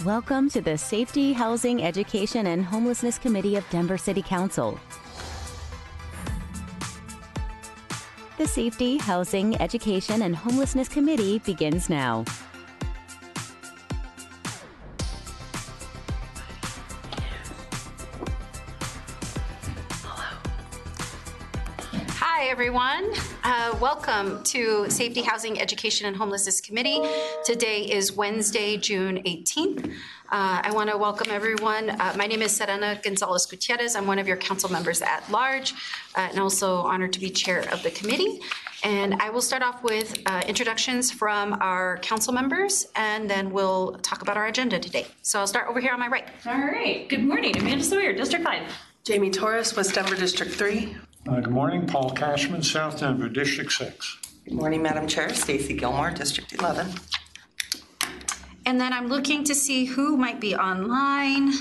Welcome to the Safety, Housing, Education, and Homelessness Committee of Denver City Council. The Safety, Housing, Education, and Homelessness Committee begins now. Hi, everyone. Welcome to Safety, Housing, Education, and Homelessness Committee. Today is Wednesday, June 18th. I want to welcome everyone. My name is Serena Gonzalez Gutierrez. I'm one of your council members at large and also honored to be chair of the committee. And I will start off with introductions from our council members, and then we'll talk about our agenda today. So I'll start over here on my right. All right. Good morning. Amanda Sawyer, District 5. Jamie Torres, West Denver, District 3. Good morning, Paul Cashman, South Denver, District 6. Good morning, Madam Chair. Stacy Gilmore, District 11. And then I'm looking to see who might be online.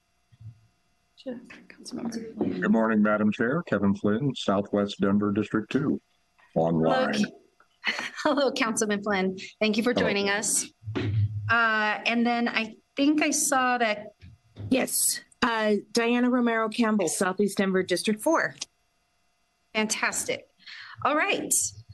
Good morning, Madam Chair. Kevin Flynn, Southwest Denver, District 2, online. Hello, Councilman Flynn. Thank you for joining us. And then I think I saw that. Yes, Diana Romero Campbell, Southeast Denver, District 4. Fantastic. All right.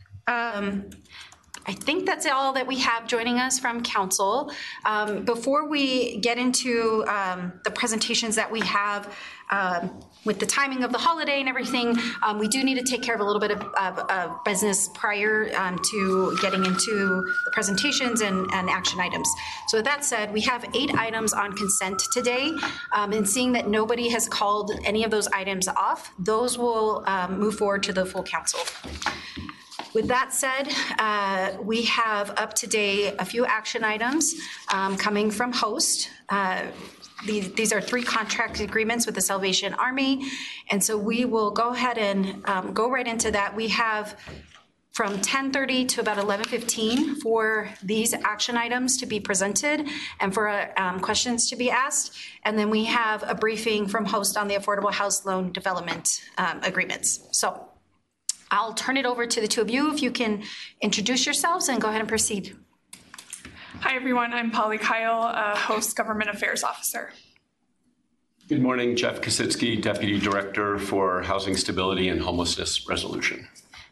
I think that's all that we have joining us from council. Before we get into the presentations that we have with the timing of the holiday and everything, we do need to take care of a little bit of business prior to getting into the presentations and action items. So with that said, we have 8 items on consent today, and seeing that nobody has called any of those items off, those will move forward to the full council. With that said, we have up today a few action items coming from HOST. These are 3 contract agreements with the Salvation Army. And so we will go ahead and go right into that. We have from 10:30 to about 11:15 for these action items to be presented and for questions to be asked. And then we have a briefing from HOST on the Affordable House Loan Development Agreements. So I'll turn it over to the two of you if you can introduce yourselves and go ahead and proceed. Hi, everyone. I'm Polly Kyle, HOST Government Affairs Officer. Good morning. Jeff Kositsky, Deputy Director for Housing Stability and Homelessness Resolution.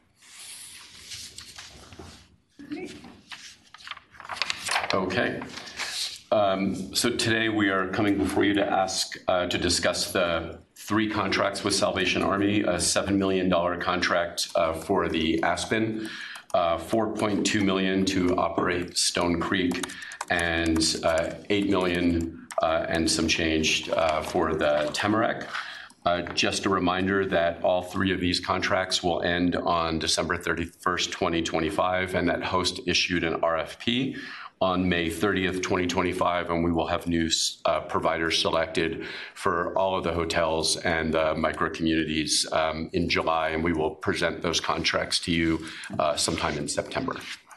Okay. So today we are coming before you to ask to discuss the 3 contracts with Salvation Army, a $7 million contract for the Aspen, $4.2 million to operate Stone Creek, and $8 million and some change for the Tamarack. Just a reminder that all 3 of these contracts will end on December 31st, 2025, and that HOST issued an RFP on May 30th, 2025, and we will have new providers selected for all of the hotels and micro communities in July, and we will present those contracts to you sometime in September.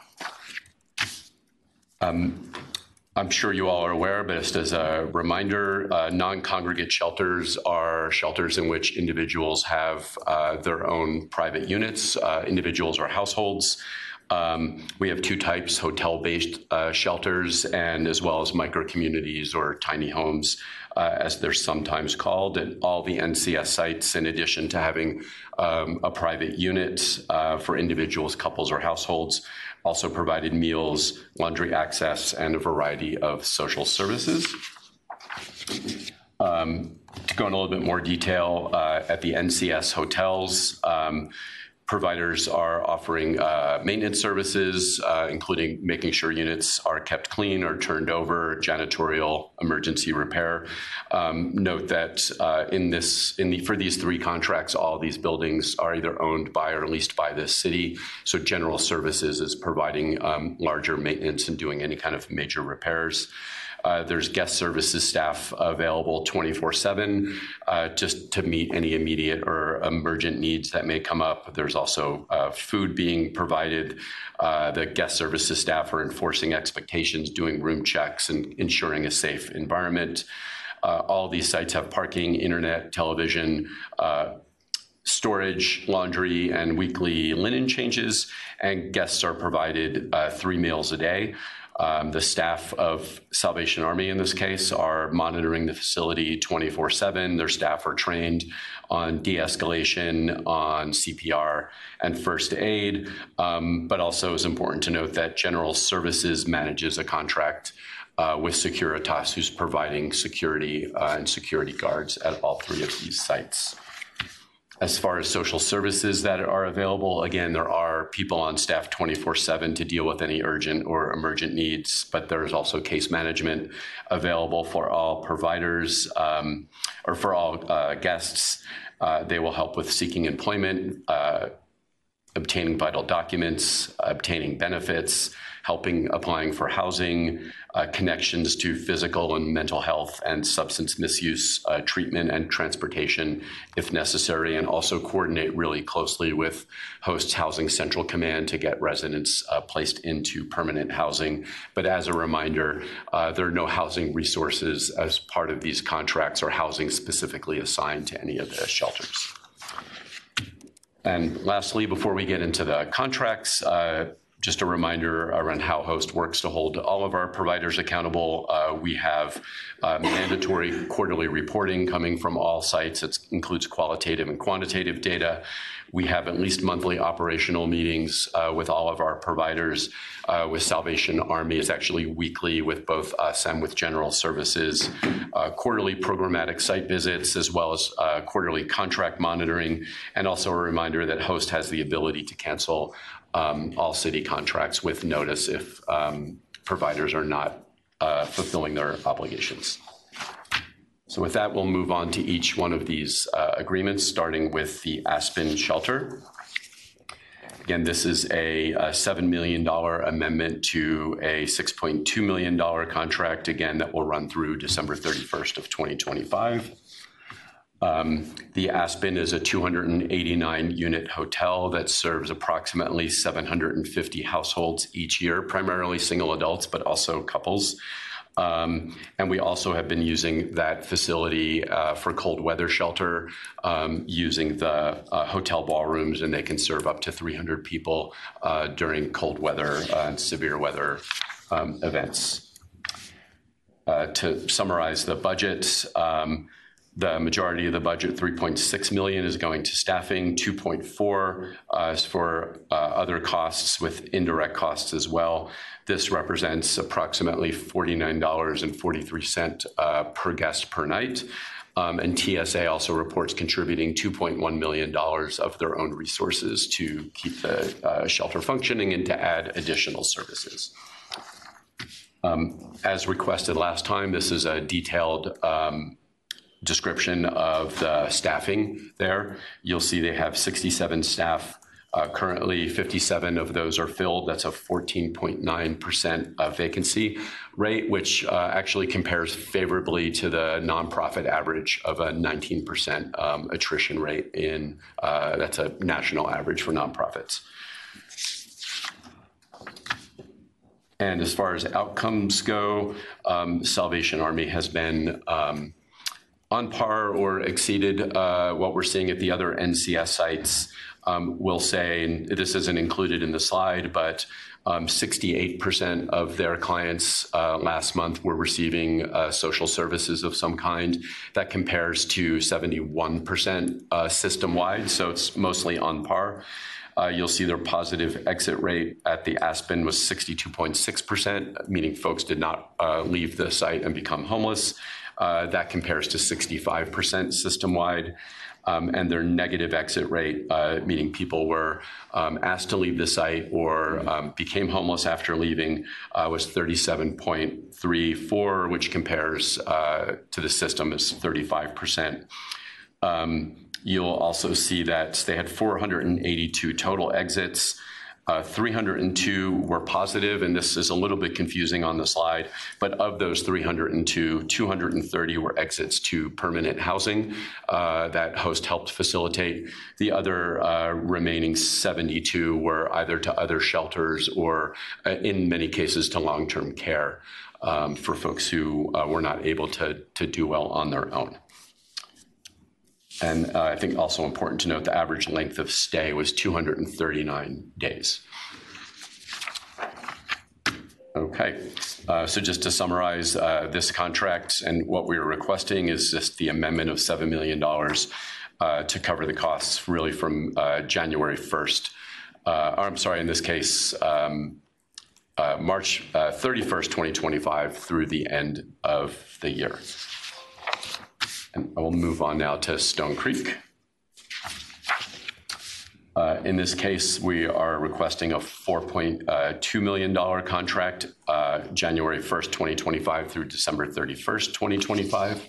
I'm sure you all are aware, but just as a reminder, non-congregate shelters are shelters in which individuals have their own private units, individuals or households. We have 2 types, hotel-based shelters and as well as micro-communities or tiny homes, as they're sometimes called. And all the NCS sites, in addition to having a private unit for individuals, couples, or households, also provided meals, laundry access, and a variety of social services. To go in a little bit more detail, at the NCS hotels, providers are offering maintenance services, including making sure units are kept clean or turned over, janitorial, emergency repair. Note that for these 3 contracts, all these buildings are either owned by or leased by the city. So general services is providing larger maintenance and doing any kind of major repairs. There's guest services staff available 24/7 just to meet any immediate or emergent needs that may come up. There's also food being provided. The guest services staff are enforcing expectations, doing room checks, and ensuring a safe environment. All these sites have parking, internet, television, storage, laundry, and weekly linen changes, and guests are provided 3 meals a day. The staff of Salvation Army in this case are monitoring the facility 24/7. Their staff are trained on de-escalation, on CPR and first aid, but also it's important to note that General Services manages a contract with Securitas, who's providing security and security guards at all three of these sites. As far as social services that are available, again, there are people on staff 24/7 to deal with any urgent or emergent needs, but there is also case management available for all providers or for all guests. They will help with seeking employment, obtaining vital documents, obtaining benefits, helping applying for housing, connections to physical and mental health and substance misuse treatment and transportation if necessary, and also coordinate really closely with Host Housing Central Command to get residents placed into permanent housing. But as a reminder, there are no housing resources as part of these contracts or housing specifically assigned to any of the shelters. And lastly, before we get into the contracts, just a reminder around how Host works to hold all of our providers accountable. We have mandatory quarterly reporting coming from all sites. It includes qualitative and quantitative data. We have at least monthly operational meetings with all of our providers. With Salvation Army, it's actually weekly with both us and with General Services. Quarterly programmatic site visits, as well as quarterly contract monitoring, and also a reminder that Host has the ability to cancel all city contracts with notice if providers are not fulfilling their obligations. So with that, we'll move on to each one of these agreements, starting with the Aspen Shelter. Again, this is a $7 million amendment to a $6.2 million contract, again, that will run through December 31st of 2025. The Aspen is a 289-unit hotel that serves approximately 750 households each year, primarily single adults, but also couples. And we also have been using that facility for cold weather shelter, using the hotel ballrooms, and they can serve up to 300 people during cold weather and severe weather events. To summarize the budget, the majority of the budget, $3.6 million, is going to staffing. $2.4 is for other costs with indirect costs as well. This represents approximately $49.43 per guest per night. And TSA also reports contributing $2.1 million of their own resources to keep the shelter functioning and to add additional services. As requested last time, this is a detailed description of the staffing there. You'll see they have 67 staff. Currently, 57 of those are filled. That's a 14.9% vacancy rate, which actually compares favorably to the nonprofit average of a 19% attrition rate in, that's a national average for nonprofits. And as far as outcomes go, Salvation Army has been on par or exceeded what we're seeing at the other NCS sites. We'll say, and this isn't included in the slide, but 68% of their clients last month were receiving social services of some kind. That compares to 71% system-wide, so it's mostly on par. You'll see their positive exit rate at the Aspen was 62.6%, meaning folks did not leave the site and become homeless. That compares to 65% system-wide. And their negative exit rate, meaning people were asked to leave the site or became homeless after leaving, was 37.34, which compares to the system as 35%. You'll also see that they had 482 total exits. 302 were positive, and this is a little bit confusing on the slide, but of those 302, 230 were exits to permanent housing that Host helped facilitate. The other remaining 72 were either to other shelters or in many cases to long-term care for folks who were not able to do well on their own. And I think also important to note the average length of stay was 239 days. Okay, so just to summarize this contract, and what we are requesting is just the amendment of $7 million to cover the costs really from January 1st. I'm sorry, in this case, March 31st, 2025 through the end of the year. And I will move on now to Stone Creek. In this case, we are requesting a $4.2 million contract, January 1st, 2025 through December 31st, 2025.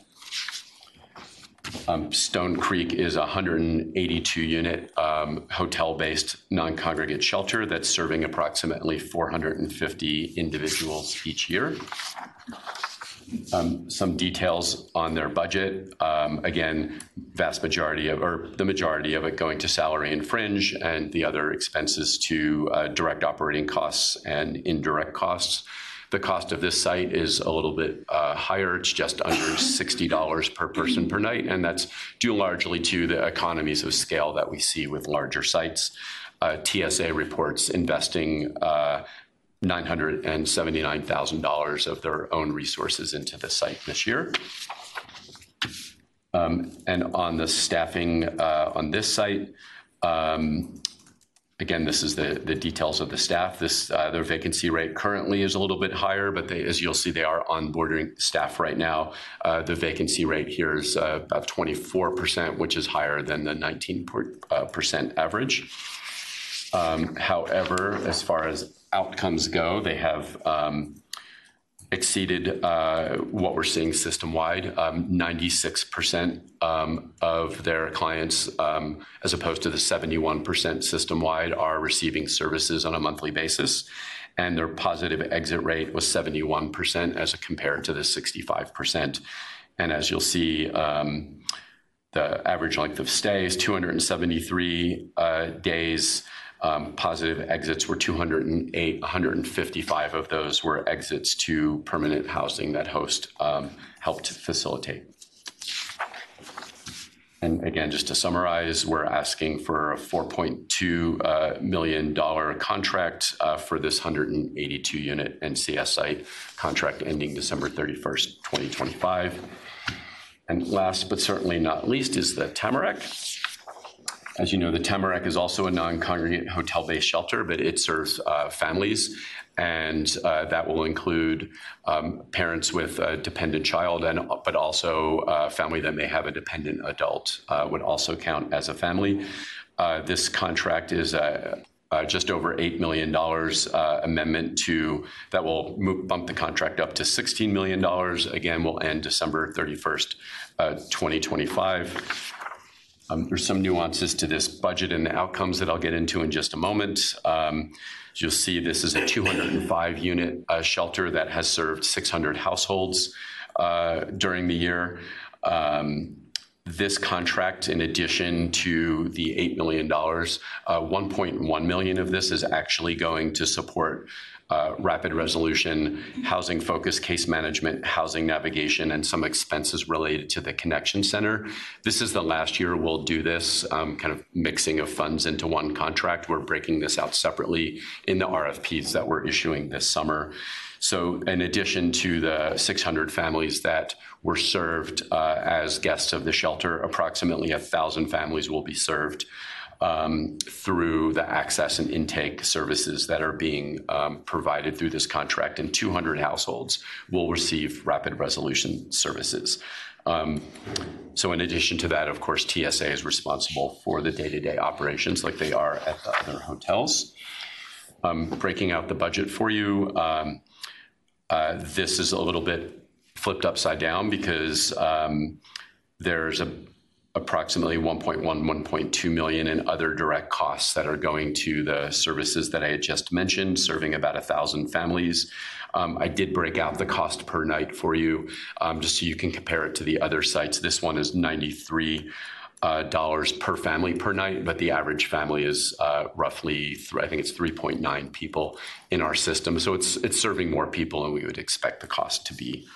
Stone Creek is a 182-unit hotel-based non-congregate shelter that's serving approximately 450 individuals each year. Some details on their budget. Again, the majority of it going to salary and fringe, and the other expenses to direct operating costs and indirect costs. The cost of this site is a little bit higher. It's just under $60 per person per night, and that's due largely to the economies of scale that we see with larger sites. TSA reports investing $979,000 of their own resources into the site this year. And on the staffing on this site, again, this is the details of the staff. Their vacancy rate currently is a little bit higher, but as you'll see, they are onboarding staff right now. The vacancy rate here is about 24%, which is higher than the 19% average. However, as far as outcomes go, they have exceeded what we're seeing system-wide. 96% of their clients, as opposed to the 71% system-wide, are receiving services on a monthly basis. And their positive exit rate was 71% as compared to the 65%. And as you'll see, the average length of stay is 273 days. Positive exits were 208, 155 of those were exits to permanent housing that Host helped facilitate. And again, just to summarize, we're asking for a $4.2 million contract for this 182-unit NCS site, contract ending December 31st, 2025. And last but certainly not least is the Tamarack. As you know, the Tamarack is also a non-congregate hotel-based shelter, but it serves families, and that will include parents with a dependent child, but also a family that may have a dependent adult would also count as a family. This contract is just over $8 million amendment that will bump the contract up to $16 million. Again, will end December 31st, 2025. There's some nuances to this budget and the outcomes that I'll get into in just a moment. You'll see this is a 205-unit shelter that has served 600 households during the year. This contract, in addition to the $8 million, $1.1 million of this is actually going to support rapid resolution, housing-focused case management, housing navigation, and some expenses related to the Connection Center. This is the last year we'll do this kind of mixing of funds into one contract. We're breaking this out separately in the RFPs that we're issuing this summer. So in addition to the 600 families that were served as guests of the shelter, approximately 1,000 families will be served through the access and intake services that are being provided through this contract, and 200 households will receive rapid resolution services. So in addition to that, of course, TSA is responsible for the day-to-day operations like they are at the other hotels. Breaking out the budget for you, this is a little bit flipped upside down because there's approximately $1.2 million in other direct costs that are going to the services that I had just mentioned, serving about 1,000 families. I did break out the cost per night for you, just so you can compare it to the other sites. This one is $93 per family per night, but the average family is roughly, I think it's 3.9 people in our system. So it's serving more people, and we would expect the cost to be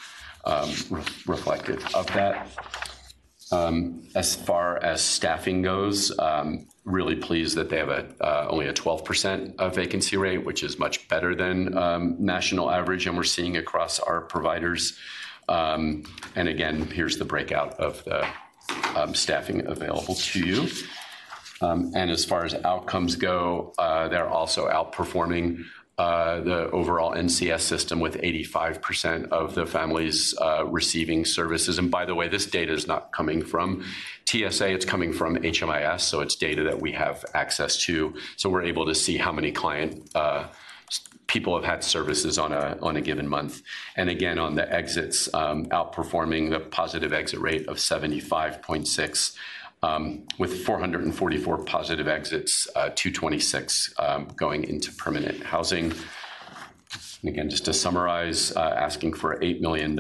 reflective of that. As far as staffing goes, really pleased that they have only a 12% vacancy rate, which is much better than national average, and we're seeing across our providers. And again, here's the breakout of the staffing available to you. And as far as outcomes go, they're also outperforming the overall NCS system with 85% of the families receiving services. And by the way, this data is not coming from TSA, it's coming from HMIS, so it's data that we have access to. So we're able to see how many people have had services on a given month. And again, on the exits, outperforming the positive exit rate of 75.6. With 444 positive exits, 226 going into permanent housing. And again, just to summarize, asking for $8 million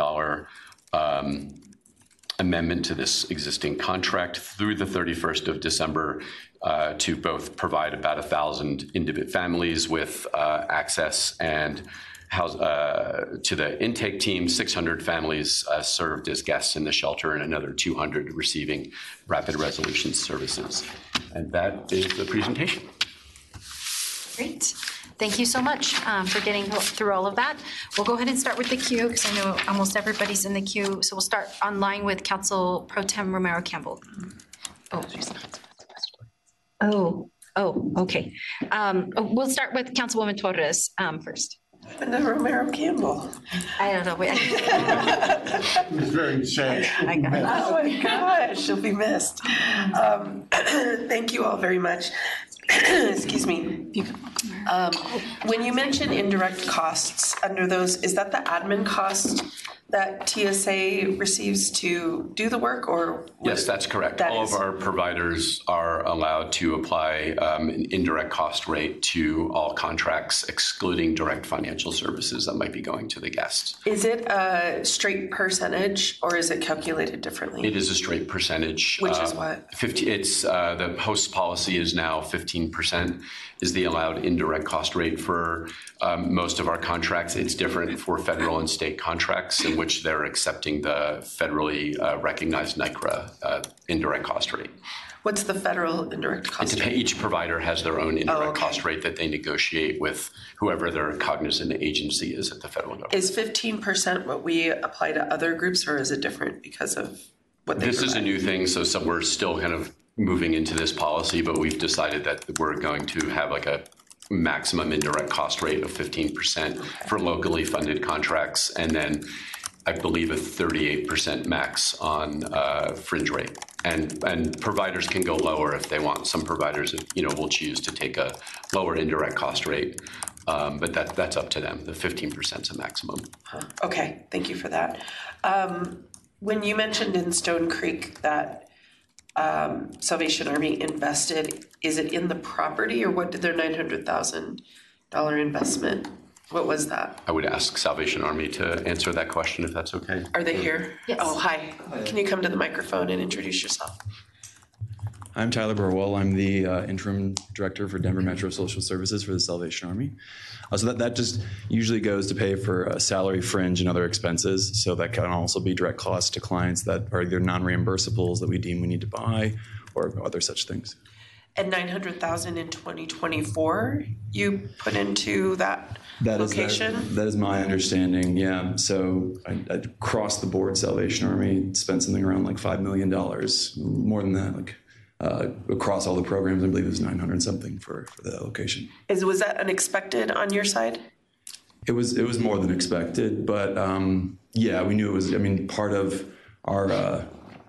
amendment to this existing contract through the 31st of December to both provide about 1,000 individual families with access and to the intake team, 600 families served as guests in the shelter, and another 200 receiving rapid resolution services. And that is the presentation. Great. Thank you so much for getting through all of that. We'll go ahead and start with the queue because I know almost everybody's in the queue. So we'll start online with Council Pro Tem Romero Campbell. Okay. We'll start with Councilwoman Torres first. And then Romero Campbell. I don't know. It was very sad. Oh my gosh, she'll be missed. Thank you all very much. Excuse me. When you mention indirect costs under those, is that the admin cost that TSA receives to do the work, or? Yes, that's correct. All of our providers are allowed to apply an indirect cost rate to all contracts, excluding direct financial services that might be going to the guests. Is it a straight percentage, or is it calculated differently? It is a straight percentage. Which is what? It's the host policy is now 15% is the allowed indirect cost rate for most of our contracts. It's different for federal and state contracts in which they're accepting the federally recognized NICRA indirect cost rate. What's the federal indirect cost rate? Each provider has their own indirect cost rate that they negotiate with whoever their cognizant agency is at the federal government. Is 15% what we apply to other groups, or is it different because of what they provide? This is a new thing, so we're still kind of moving into this policy, but we've decided that we're going to have like a maximum indirect cost rate of 15% for locally funded contracts, and then I believe a 38% max on fringe rate. And providers can go lower if they want. Some providers, will choose to take a lower indirect cost rate, but that's up to them. The 15% is a maximum. Okay, thank you for that. When you mentioned in Stone Creek that Salvation Army invested, is it in the property, or what did their $900,000 investment? What was that? I would ask Salvation Army to answer that question if that's okay. Are they here? Yes. Oh, hi. Can you come to the microphone and introduce yourself? I'm Tyler Burwell. I'm the interim director for Denver Metro Social Services for the Salvation Army. So that just usually goes to pay for salary, fringe, and other expenses. So that can also be direct costs to clients that are either non-reimbursables that we deem we need to buy, or other such things. And $900,000 in 2024 you put into that location? That is my understanding, yeah. So across the board, Salvation Army spent something around like $5 million, more than that, across all the programs. I believe it was 900 something for that location. Was that unexpected on your side? It was more than expected, but yeah, we knew it was. I mean, part of our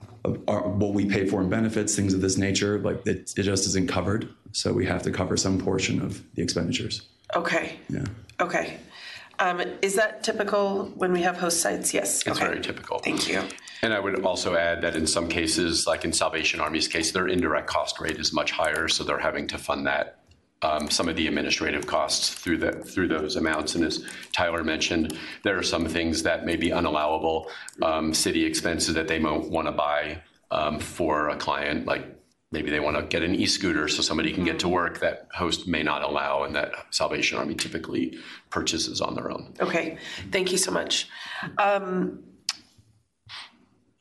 what we pay for in benefits, things of this nature, like it just isn't covered. So we have to cover some portion of the expenditures. Okay. Yeah. Okay. Is that typical when we have host sites? Yes. It's very typical. Thank you. And I would also add that in some cases, like in Salvation Army's case, their indirect cost rate is much higher, so they're having to fund that some of the administrative costs through those amounts. And as Tyler mentioned, there are some things that may be unallowable city expenses that they might want to buy for a client, like maybe they want to get an e-scooter so somebody can get to work that host may not allow, and that Salvation Army typically purchases on their own. Okay, thank you so much.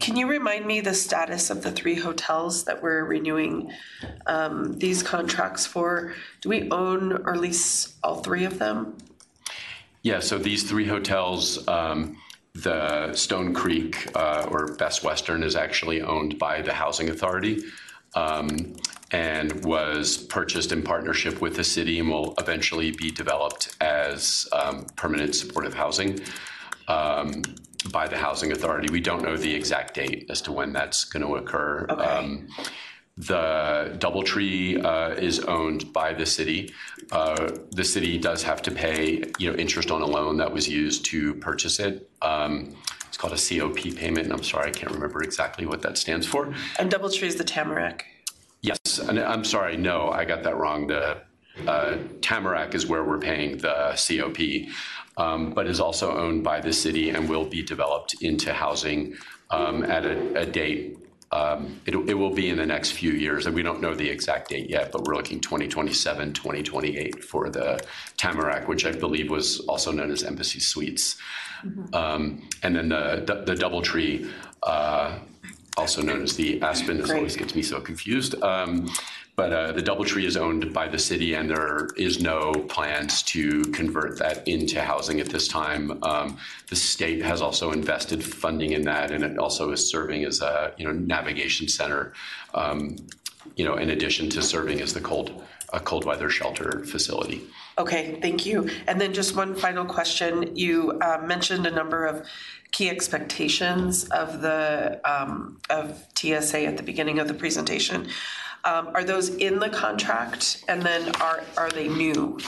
Can you remind me the status of the 3 hotels that we're renewing these contracts for? Do we own or lease all 3 of them? Yeah, so these 3 hotels, the Stone Creek or Best Western is actually owned by the Housing Authority and was purchased in partnership with the city and will eventually be developed as permanent supportive housing by the Housing Authority. We don't know the exact date as to when that's going to occur. Okay. The DoubleTree is owned by the city. The city does have to pay, interest on a loan that was used to purchase it. It's called a COP payment, and I'm sorry, I can't remember exactly what that stands for. And DoubleTree is the Tamarack. Yes, and I'm sorry, no, I got that wrong. The Tamarack is where we're paying the COP, but is also owned by the city and will be developed into housing at a date. It will be in the next few years, and we don't know the exact date yet, but we're looking 2027, 2028 for the Tamarack, which I believe was also known as Embassy Suites. And then the DoubleTree, also known as the Aspen, this always gets me so confused. But the DoubleTree is owned by the city, and there is no plans to convert that into housing at this time. The state has also invested funding in that, and it also is serving as a navigation center, in addition to serving as a cold weather shelter facility. Okay, thank you. And then just one final question. You mentioned a number of key expectations of the of TSA at the beginning of the presentation. Are those in the contract, and then are they new?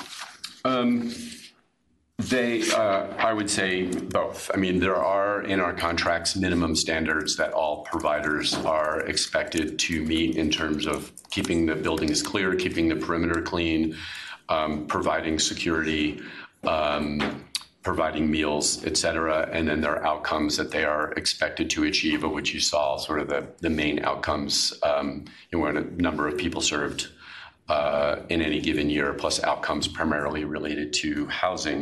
I would say both. I mean, there are in our contracts minimum standards that all providers are expected to meet in terms of keeping the buildings clear, keeping the perimeter clean, providing security, providing meals, et cetera. And then there are outcomes that they are expected to achieve, of which you saw sort of the main outcomes, a number of people served in any given year, plus outcomes primarily related to housing.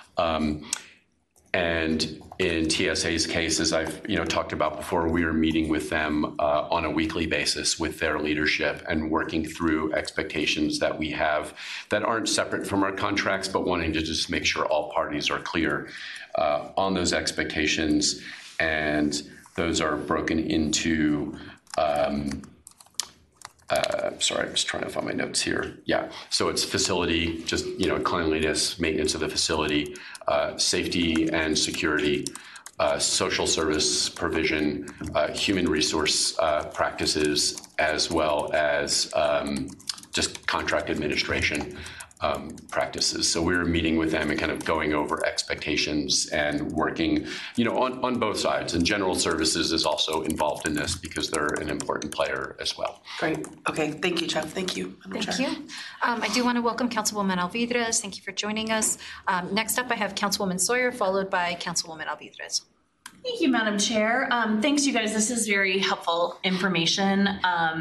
And in TSA's case, as I've talked about before, we are meeting with them on a weekly basis with their leadership and working through expectations that we have that aren't separate from our contracts, but wanting to just make sure all parties are clear on those expectations. And those are broken into sorry, I'm just trying to find my notes here. Yeah, so it's facility, just cleanliness, maintenance of the facility, safety and security, social service provision, human resource practices, as well as just contract administration practices. So we're meeting with them and kind of going over expectations and working, on both sides. And General Services is also involved in this because they're an important player as well. Great. Okay. Thank you, Jeff. Thank you. Thank you. I do want to welcome Councilwoman Alvidrez. Thank you for joining us. Next up, I have Councilwoman Sawyer, followed by Councilwoman Alvidrez. Thank you, Madam Chair. Thanks, you guys. This is very helpful information.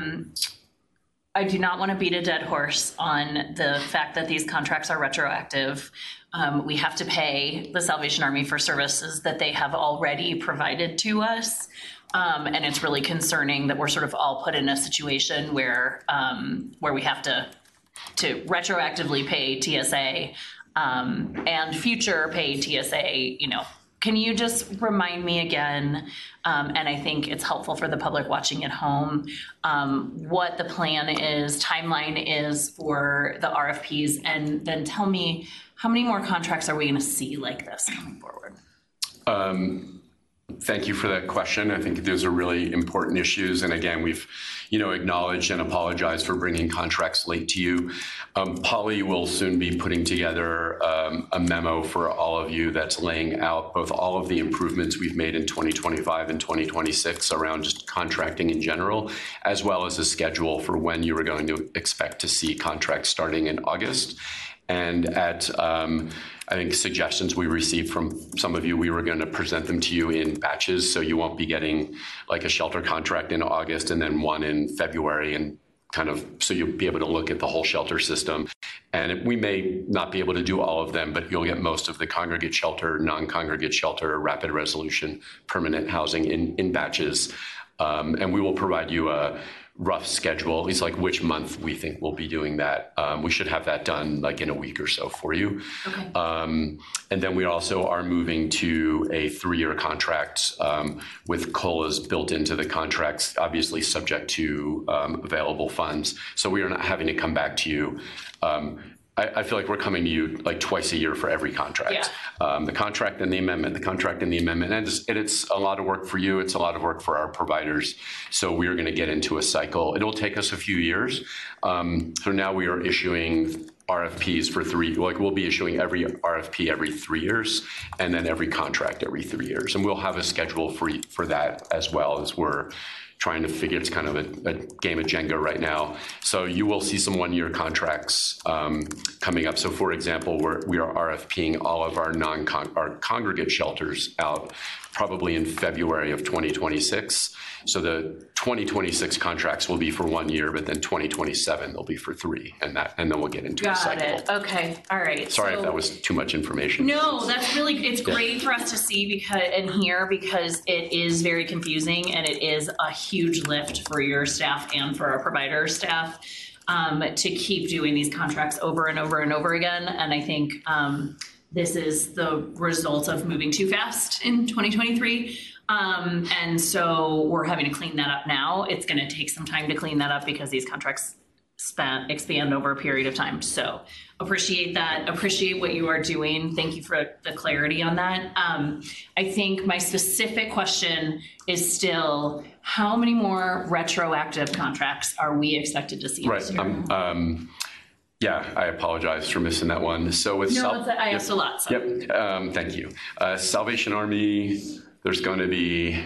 I do not want to beat a dead horse on the fact that these contracts are retroactive. We have to pay the Salvation Army for services that they have already provided to us. And it's really concerning that we're sort of all put in a situation where we have to retroactively pay TSA and future pay TSA, Can you just remind me again, and I think it's helpful for the public watching at home, what the plan is, timeline is for the RFPs, and then tell me how many more contracts are we going to see like this coming forward? Thank you for that question. I think those are really important issues. And again, we've, acknowledged and apologized for bringing contracts late to you. Polly will soon be putting together a memo for all of you that's laying out both all of the improvements we've made in 2025 and 2026 around just contracting in general, as well as a schedule for when you are going to expect to see contracts starting in August. And at, I think, suggestions we received from some of you, we were going to present them to you in batches. So you won't be getting like a shelter contract in August and then one in February and so you'll be able to look at the whole shelter system. And we may not be able to do all of them, but you'll get most of the congregate shelter, non-congregate shelter, rapid resolution, permanent housing in batches. And we will provide you a rough schedule, at least like which month we think we'll be doing that. We should have that done like in a week or so for you. Okay. And then we also are moving to a 3-year contract with COLAs built into the contracts, obviously subject to available funds. So we are not having to come back to you. I feel like we're coming to you like twice a year for every contract. Yeah. The contract and the amendment, the contract and the amendment. And it's a lot of work for you. It's a lot of work for our providers. So we are going to get into a cycle. It'll take us a few years. So now we are issuing RFPs for we'll be issuing every RFP every 3 years, and then every contract every 3 years. And we'll have a schedule for that as well, as we're trying to figure. It's kind of a game of Jenga right now. So you will see some 1-year contracts coming up. So for example, we are RFPing all of our our congregate shelters out probably in February of 2026. So the 2026 contracts will be for 1 year, but then 2027 they'll be for 3, and then we'll get into a cycle. Got it. Okay. All right. Sorry if that was too much information. No, that's really, it's great for us to see and hear, because it is very confusing, and it is a huge lift for your staff and for our provider staff to keep doing these contracts over and over and over again. And I think this is the result of moving too fast in 2023. And so we're having to clean that up now. It's going to take some time to clean that up because these contracts expand over a period of time. So appreciate that. Appreciate what you are doing. Thank you for the clarity on that. I think my specific question is still, how many more retroactive contracts are we expected to see this year? Yeah, I apologize for missing that one. So with I asked a lot. So. Yep. Thank you. Salvation Army, there's going to be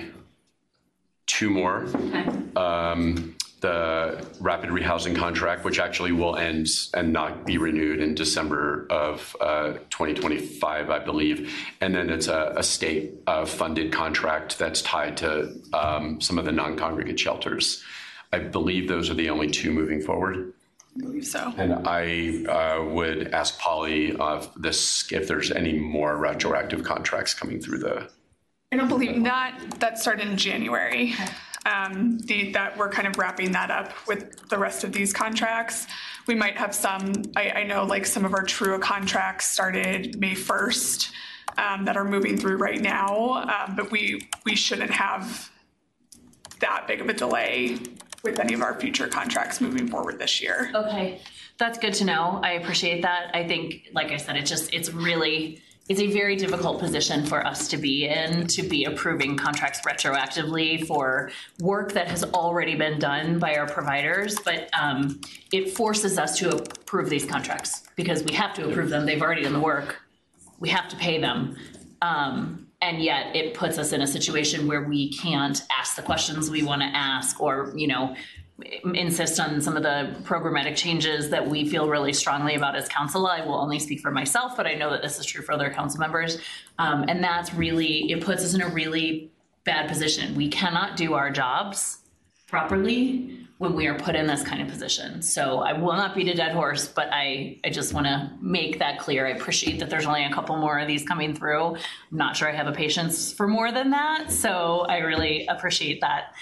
2 more. Okay. The rapid rehousing contract, which actually will end and not be renewed in December of 2025, I believe. And then it's a state funded contract that's tied to some of the non-congregate shelters. I believe those are the only 2 moving forward. I believe so. And I would ask Polly if there's any more retroactive contracts coming through the. I don't believe that started in January. That we're kind of wrapping that up with the rest of these contracts. We might have some, I know like some of our TRUA contracts started May 1st that are moving through right now, but we shouldn't have that big of a delay with any of our future contracts moving forward this year. Okay, that's good to know. I appreciate that. I think, like I said, it's a very difficult position for us to be in, to be approving contracts retroactively for work that has already been done by our providers, but it forces us to approve these contracts because we have to approve them. They've already done the work. We have to pay them. And yet it puts us in a situation where we can't ask the questions we want to ask, or, insist on some of the programmatic changes that we feel really strongly about as council. I will only speak for myself, but I know that this is true for other council members. And it puts us in a really bad position. We cannot do our jobs properly when we are put in this kind of position. So I will not beat a dead horse, but I just want to make that clear. I appreciate that there's only a couple more of these coming through. I'm not sure I have a patience for more than that. So I really appreciate that.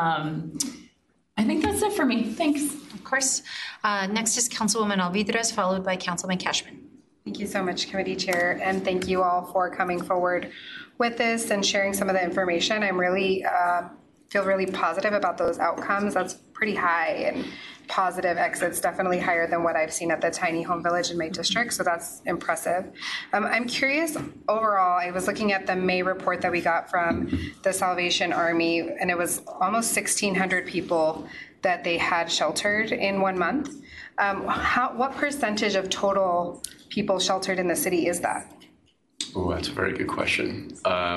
I think that's it for me. Thanks. Of course. Next is Councilwoman Alvidrez, followed by Councilman Cashman. Thank you so much, Committee Chair, and thank you all for coming forward with this and sharing some of the information. I'm really feel really positive about those outcomes. That's pretty high, and positive exits definitely higher than what I've seen at the tiny home village in my district, so that's impressive. I'm curious, overall, I was looking at the May report that we got from the Salvation Army, and it was almost 1,600 people that they had sheltered in 1 month. What percentage of total people sheltered in the city is that? Oh, that's a very good question.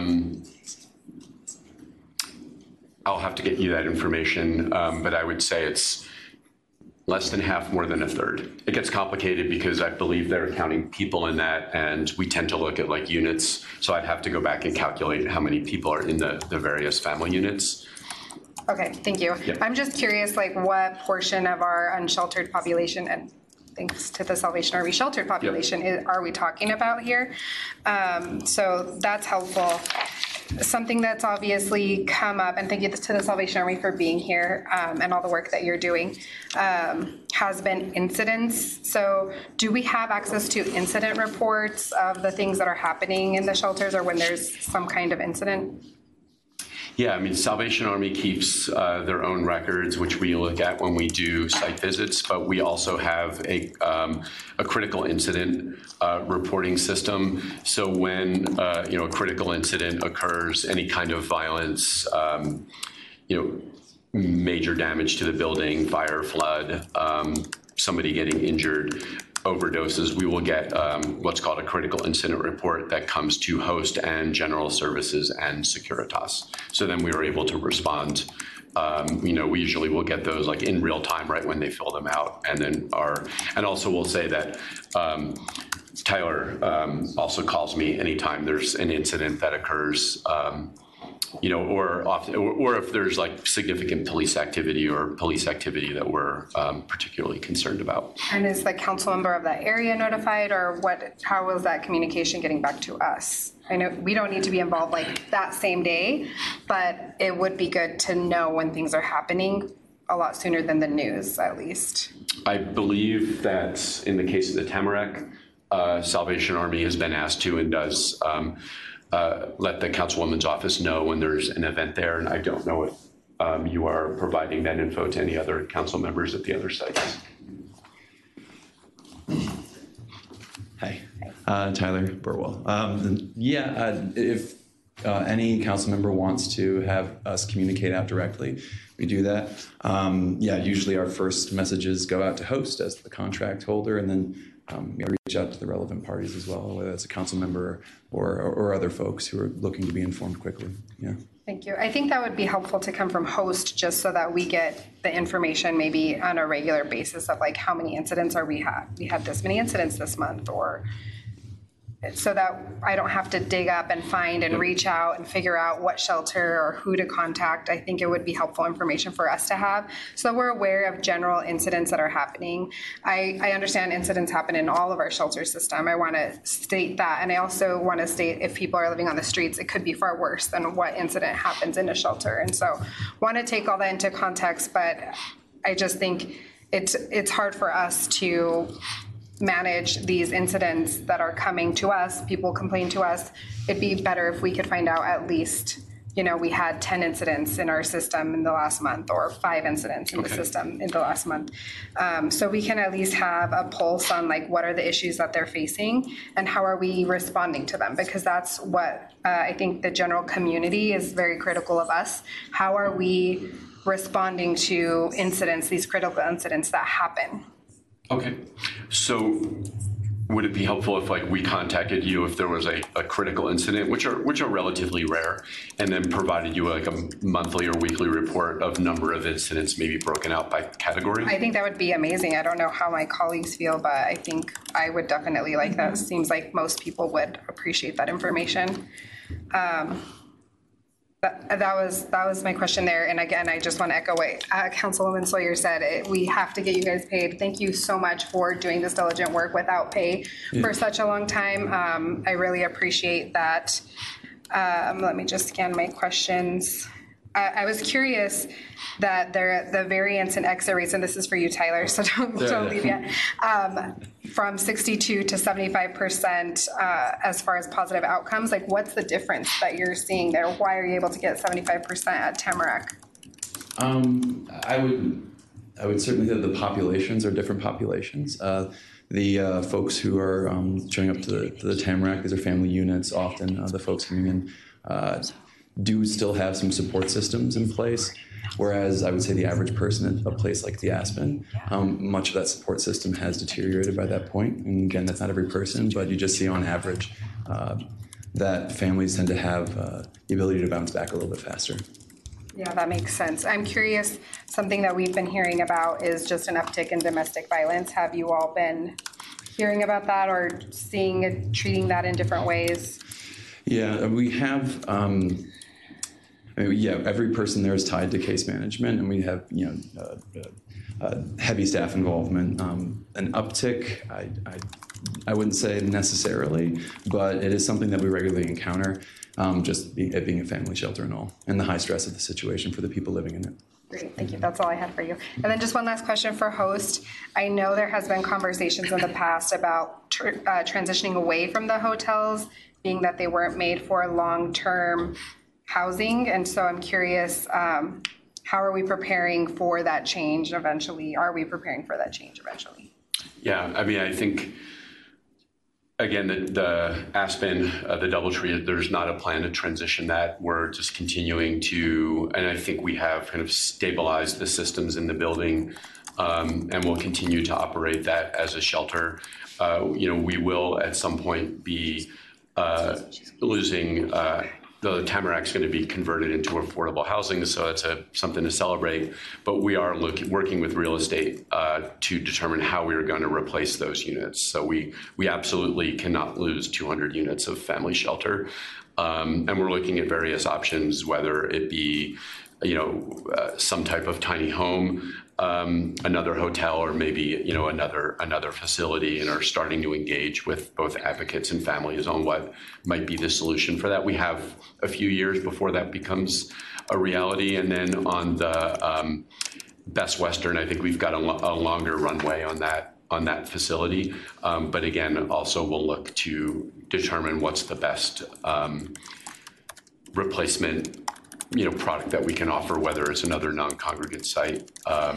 I'll have to get you that information, but I would say it's less than half, more than a third. It gets complicated because I believe they're counting people in that, and we tend to look at like units. So I'd have to go back and calculate how many people are in the various family units. Okay, thank you. Yeah. I'm just curious, like, what portion of our unsheltered population, and thanks to the Salvation Army sheltered population, are we talking about here? So that's helpful. Something that's obviously come up, and thank you to the Salvation Army for being here and all the work that you're doing, has been incidents. So do we have access to incident reports of the things that are happening in the shelters or when there's some kind of incident? Yeah, I mean, Salvation Army keeps their own records, which we look at when we do site visits, but we also have a critical incident reporting system. So when, a critical incident occurs, any kind of violence, major damage to the building, fire, flood, somebody getting injured, overdoses, we will get what's called a critical incident report that comes to host and general services and Securitas. So then we are able to respond. We usually will get those like in real time, right when they fill them out, and then and also we'll say that Tyler also calls me anytime there's an incident that occurs. Or if there's like significant police activity that we're particularly concerned about. And is the council member of that area notified, or what? How is that communication getting back to us? I know we don't need to be involved like that same day, but it would be good to know when things are happening a lot sooner than the news, at least. I believe that in the case of the Tamarack, Salvation Army has been asked to and does let the councilwoman's office know when there's an event there, and I don't know if you are providing that info to any other council members at the other sites. Hi, Tyler Burwell. If any council member wants to have us communicate out directly, we do that. Usually our first messages go out to host as the contract holder, and then we reach out to the relevant parties as well, whether it's a council member or other folks who are looking to be informed quickly. Yeah. Thank you. I think that would be helpful to come from host, just so that we get the information maybe on a regular basis of like how many incidents we had this many incidents this month, or so that I don't have to dig up and find and reach out and figure out what shelter or who to contact. I think it would be helpful information for us to have, so we're aware of general incidents that are happening. I understand incidents happen in all of our shelter system. I want to state that, and I also want to state if people are living on the streets, it could be far worse than what incident happens in a shelter. And so want to take all that into context, but I just think it's hard for us to manage these incidents that are coming to us. People complain to us. It'd be better if we could find out at least, we had 10 incidents in our system in the last month, or 5 incidents in the system in the last month. So we can at least have a pulse on like what are the issues that they're facing and how are we responding to them, because that's what I think the general community is very critical of us. How are we responding to incidents, these critical incidents that happen? Okay, so would it be helpful if we contacted you if there was a critical incident, which are relatively rare, and then provided you like a monthly or weekly report of number of incidents, maybe broken out by category? I think that would be amazing. I don't know how my colleagues feel, but I think I would definitely like that. It seems like most people would appreciate that information. That was my question there. And again, I just want to echo what Councilwoman Sawyer said. We have to get you guys paid. Thank you so much for doing this diligent work without pay for such a long time. I really appreciate that. Let me just scan my questions. I was curious that the variance in exit rates, and this is for you, Tyler, so don't leave yet, from 62 to 75% as far as positive outcomes. Like, what's the difference that you're seeing there? Why are you able to get 75% at Tamarack? I would certainly say the populations are different populations. The folks who are showing up to the Tamarack, these are family units often. The folks coming in do still have some support systems in place, whereas I would say the average person at a place like the Aspen, much of that support system has deteriorated by that point. And again, that's not every person, but you just see on average that families tend to have the ability to bounce back a little bit faster. Yeah, that makes sense. I'm curious, something that we've been hearing about is just an uptick in domestic violence. Have you all been hearing about that or treating that in different ways? Yeah, we have I mean, yeah, every person there is tied to case management, and we have, heavy staff involvement. An uptick, I wouldn't say necessarily, but it is something that we regularly encounter, it being a family shelter and all, and the high stress of the situation for the people living in it. Great, thank you. That's all I had for you. And then just one last question for host. I know there has been conversations in the past about transitioning away from the hotels, being that they weren't made for long-term housing. And so I'm curious, how are we preparing for that change eventually? Are we preparing for that change eventually? Yeah, I mean, I think, again, the Aspen, the DoubleTree, there's not a plan to transition that. We're just continuing to, and I think we have kind of stabilized the systems in the building, and we'll continue to operate that as a shelter. We will at some point be losing, the Tamarac's going to be converted into affordable housing, so it's something to celebrate. But we are working with real estate to determine how we are going to replace those units. So we absolutely cannot lose 200 units of family shelter, and we're looking at various options, whether it be some type of tiny home, another hotel, or maybe another facility, and are starting to engage with both advocates and families on what might be the solution for that. We have a few years before that becomes a reality, and then on the Best Western, I think we've got a longer runway on that facility. But again, also we'll look to determine what's the best replacement product that we can offer, whether it's another non-congregate site.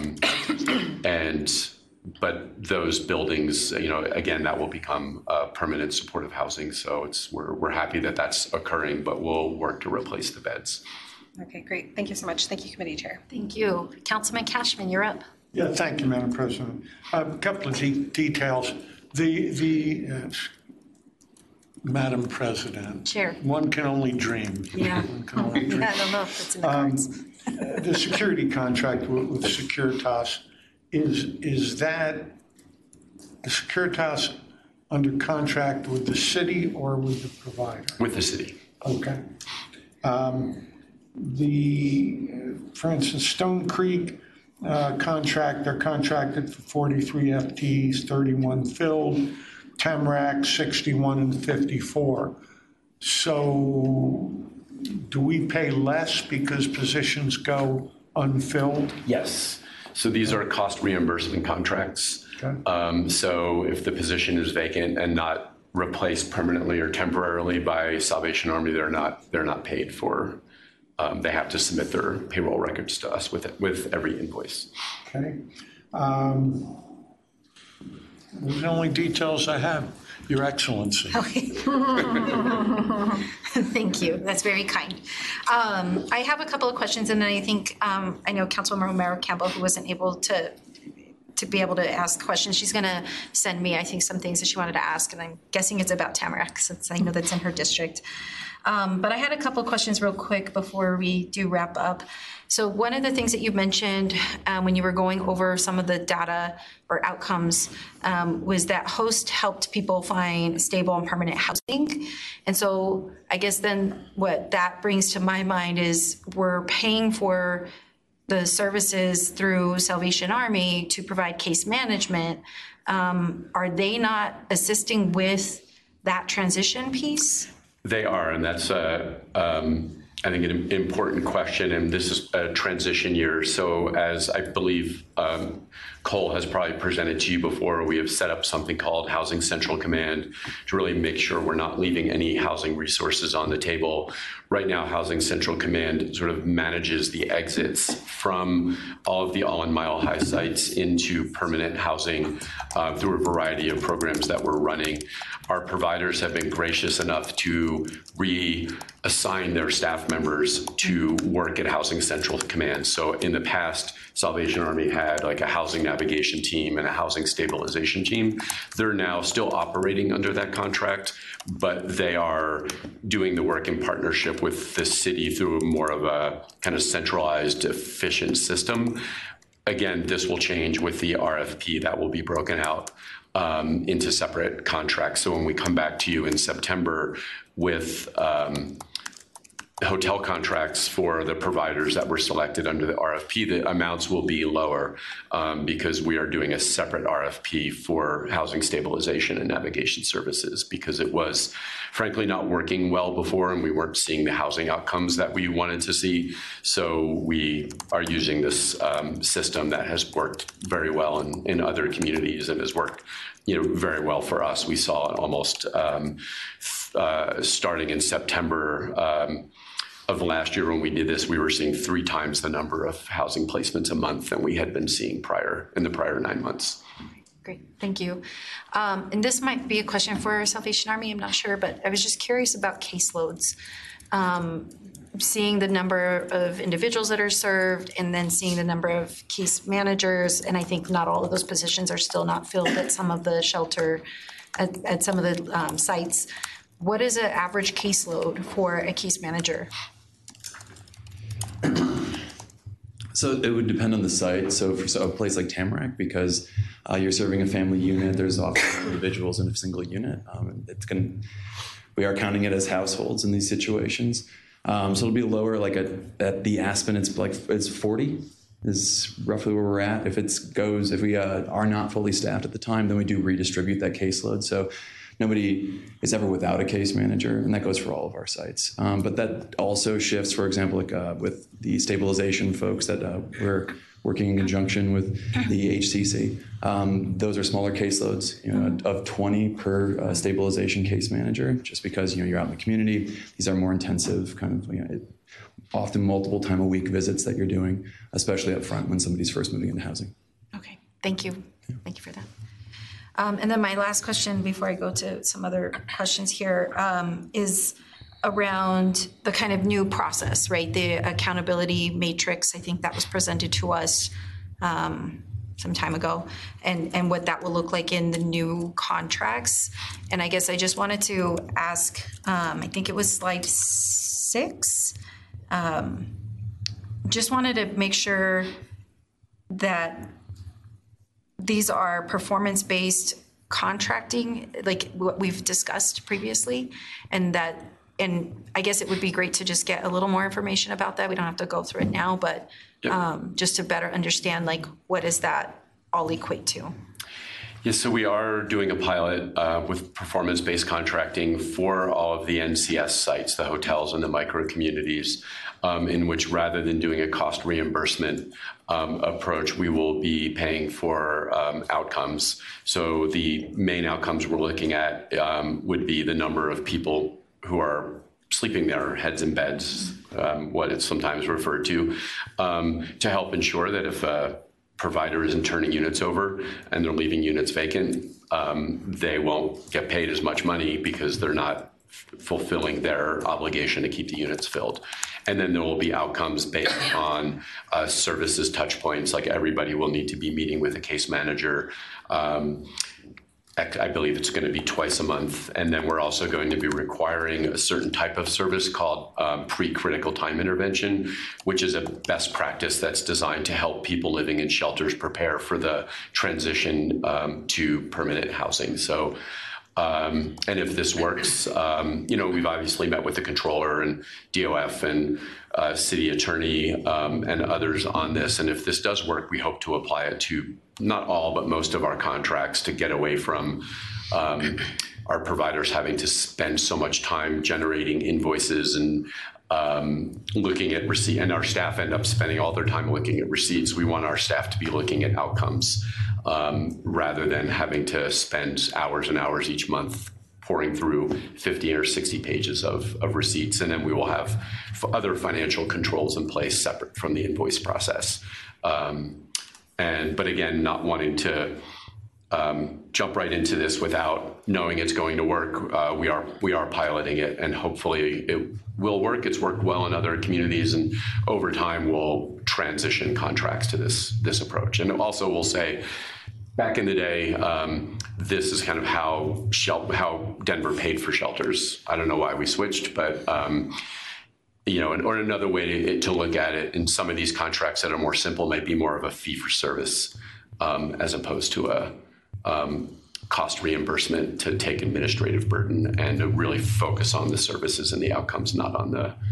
But those buildings, again, that will become permanent supportive housing. So we're happy that that's occurring, but we'll work to replace the beds. Okay, great. Thank you so much. Thank you, Committee Chair. Thank you. Councilman Cashman, you're up. Yeah, thank you, Madam President. A couple of details. Madam President. Chair. One can only dream. Yeah. One can only dream. I don't know if it's in the cards. The security contract with Securitas, is that the Securitas under contract with the city or with the provider? With the city. Okay. For instance, Stone Creek contract, they're contracted for 43 FTEs, 31 filled. Tamarack 61 and 54. So do we pay less because positions go unfilled? Yes. So these are cost reimbursement contracts. Okay. So if the position is vacant and not replaced permanently or temporarily by Salvation Army, they're not paid for. They have to submit their payroll records to us with every invoice. Okay. Those are the only details I have, Your Excellency. Okay. Thank you. That's very kind. I have a couple of questions, and then I think I know Councilwoman Romero Campbell, who wasn't able to be able to ask questions. She's going to send me, I think, some things that she wanted to ask, and I'm guessing it's about Tamarack, since I know that's in her district. But I had a couple of questions real quick before we do wrap up. So one of the things that you mentioned when you were going over some of the data or outcomes was that Host helped people find stable and permanent housing. And so I guess then what that brings to my mind is we're paying for the services through Salvation Army to provide case management. Are they not assisting with that transition piece? They are, and that's, I think, an important question, and this is a transition year. So as I believe Cole has probably presented to you before, we have set up something called Housing Central Command to really make sure we're not leaving any housing resources on the table. Right now, Housing Central Command sort of manages the exits from all of the All in Mile High sites into permanent housing through a variety of programs that we're running. Our providers have been gracious enough to reassign their staff members to work at Housing Central Command. So in the past, Salvation Army had like a housing navigation team and a housing stabilization team. They're now still operating under that contract, but they are doing the work in partnership with the city through more of a kind of centralized, efficient system. Again, this will change with the RFP that will be broken out into separate contracts. So when we come back to you in September with hotel contracts for the providers that were selected under the RFP, the amounts will be lower because we are doing a separate RFP for housing stabilization and navigation services because it was frankly not working well before and we weren't seeing the housing outcomes that we wanted to see. So we are using this system that has worked very well in other communities and has worked very well for us. We saw it almost starting in September of last year when we did this, we were seeing 3 times the number of housing placements a month than we had been seeing in the prior 9 months. Great, thank you. And this might be a question for Salvation Army, I'm not sure, but I was just curious about caseloads. Seeing the number of individuals that are served and then seeing the number of case managers, and I think not all of those positions are still not filled at some of the shelter, at some of the sites. What is an average caseload for a case manager? So it would depend on the site. So for a place like Tamarack, because you're serving a family unit, there's often individuals in a single unit. We are counting it as households in these situations. So it'll be lower. Like at the Aspen, it's 40 is roughly where we're at. If we are not fully staffed at the time, then we do redistribute that caseload. So nobody is ever without a case manager, and that goes for all of our sites. But that also shifts, for example, with the stabilization folks that we're working in conjunction with the HCC. Those are smaller caseloads, of 20 per stabilization case manager, just because you're out in the community. These are more intensive, kind of often multiple time a week visits that you're doing, especially up front when somebody's first moving into housing. Okay, thank you. Yeah. Thank you for that. And then my last question before I go to some other questions here is around the kind of new process, right? The accountability matrix, I think that was presented to us some time ago, and what that will look like in the new contracts. And I guess I just wanted to ask, I think it was slide 6. Just wanted to make sure that these are performance-based contracting, like what we've discussed previously, and I guess it would be great to just get a little more information about that. We don't have to go through it now, but just to better understand, like, what does that all equate to? Yes, so we are doing a pilot with performance-based contracting for all of the NCS sites, the hotels and the micro communities, in which rather than doing a cost reimbursement approach, we will be paying for outcomes. So the main outcomes we're looking at would be the number of people who are sleeping their heads in beds, what it's sometimes referred to help ensure that if a provider isn't turning units over and they're leaving units vacant, they won't get paid as much money because they're not fulfilling their obligation to keep the units filled. And then there will be outcomes based on services touch points, like everybody will need to be meeting with a case manager. I believe it's going to be twice a month. And then we're also going to be requiring a certain type of service called pre-critical time intervention, which is a best practice that's designed to help people living in shelters prepare for the transition to permanent housing. So, and if this works, we've obviously met with the controller and DOF and city attorney and others on this. And if this does work, we hope to apply it to not all, but most of our contracts to get away from our providers having to spend so much time generating invoices and looking at receipt, and our staff end up spending all their time looking at receipts. We want our staff to be looking at outcomes rather than having to spend hours and hours each month pouring through 50 or 60 pages of receipts. And then we will have other financial controls in place separate from the invoice process. But again, not wanting to jump right into this without knowing it's going to work. We are piloting it, and hopefully it will work. It's worked well in other communities, and over time we'll transition contracts to this approach. And also we'll say, back in the day, this is kind of how Denver paid for shelters. I don't know why we switched, but or another way to look at it in some of these contracts that are more simple might be more of a fee for service as opposed to a cost reimbursement to take administrative burden and to really focus on the services and the outcomes, not on the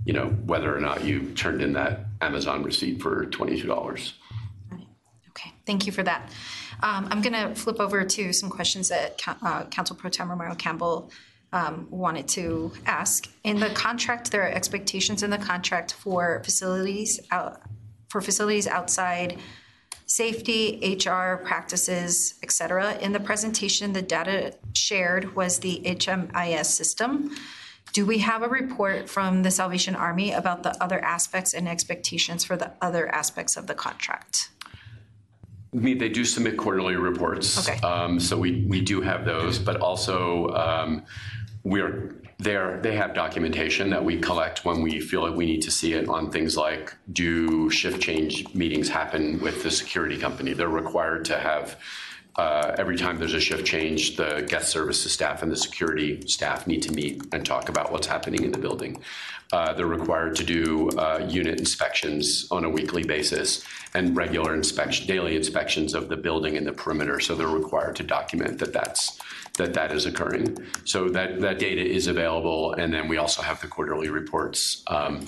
whether or not you turned in that Amazon receipt for $22. Okay, thank you for that. I'm going to flip over to some questions that Council Pro Tem Romero Campbell wanted to ask. In the contract, there are expectations in the contract for facilities outside safety, HR practices, et cetera. In the presentation, the data shared was the HMIS system. Do we have a report from the Salvation Army about the other aspects and expectations for the other aspects of the contract? They do submit quarterly reports. Okay. So we do have those, but also they have documentation that we collect when we feel like we need to see it on things like, do shift change meetings happen with the security company? They're required to have, every time there's a shift change, the guest services staff and the security staff need to meet and talk about what's happening in the building. They're required to do unit inspections on a weekly basis and regular daily inspections of the building and the perimeter. So they're required to document that is occurring. So that data is available, and then we also have the quarterly reports.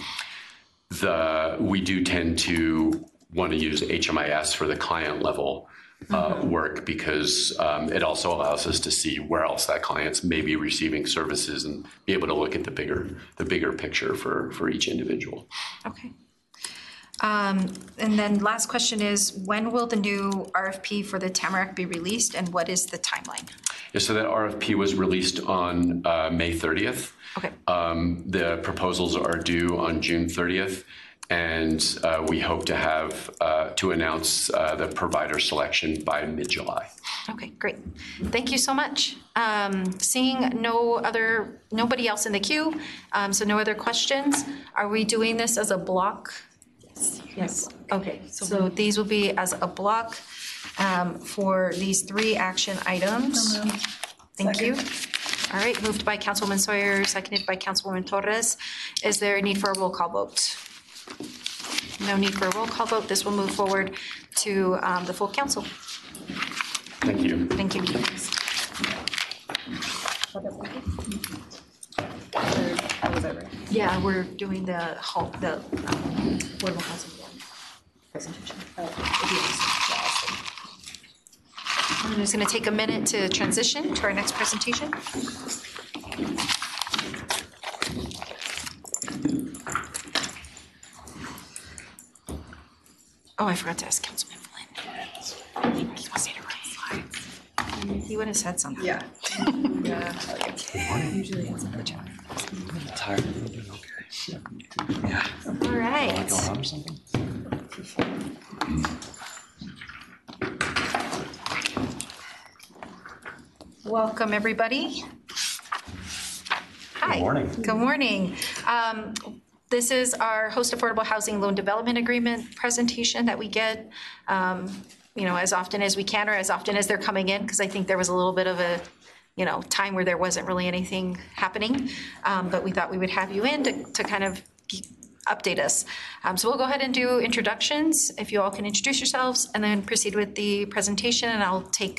We do tend to want to use HMIS for the client level work because it also allows us to see where else that clients may be receiving services and be able to look at the bigger picture for each individual. Okay. And then last question is, when will the new RFP for the Tamarack be released, and what is the timeline? Yeah, so that RFP was released on May 30th. Okay. The proposals are due on June 30th, and we hope to have to announce the provider selection by mid-July. Okay, great. Thank you so much. Seeing nobody else in the queue, so no other questions. Are we doing this as a block? Yes. Okay, so these will be as a block for these 3 action items. Thank you. All right, moved by Councilwoman Sawyer, seconded by Councilwoman Torres. Is there a need for a roll call vote? No need for a roll call vote. This will move forward to the full council. Thank you. Thank you. Yeah, we're doing the affordable housing presentation. I'm just going to take a minute to transition to our next presentation. Oh, I forgot to ask Councilman Flynn. He wants me to run slides. He would have said something. Yeah. Yeah. Usually it's in the chat. I'm tired a little bit, okay. Yeah. All right. Want to go home or something? Welcome, everybody. Hi. Good morning. Good morning. This is our Host Affordable Housing Loan Development Agreement presentation that we get, as often as we can or as often as they're coming in, because I think there was a little bit of a, time where there wasn't really anything happening. But we thought we would have you in to kind of update us. So we'll go ahead and do introductions. If you all can introduce yourselves and then proceed with the presentation, and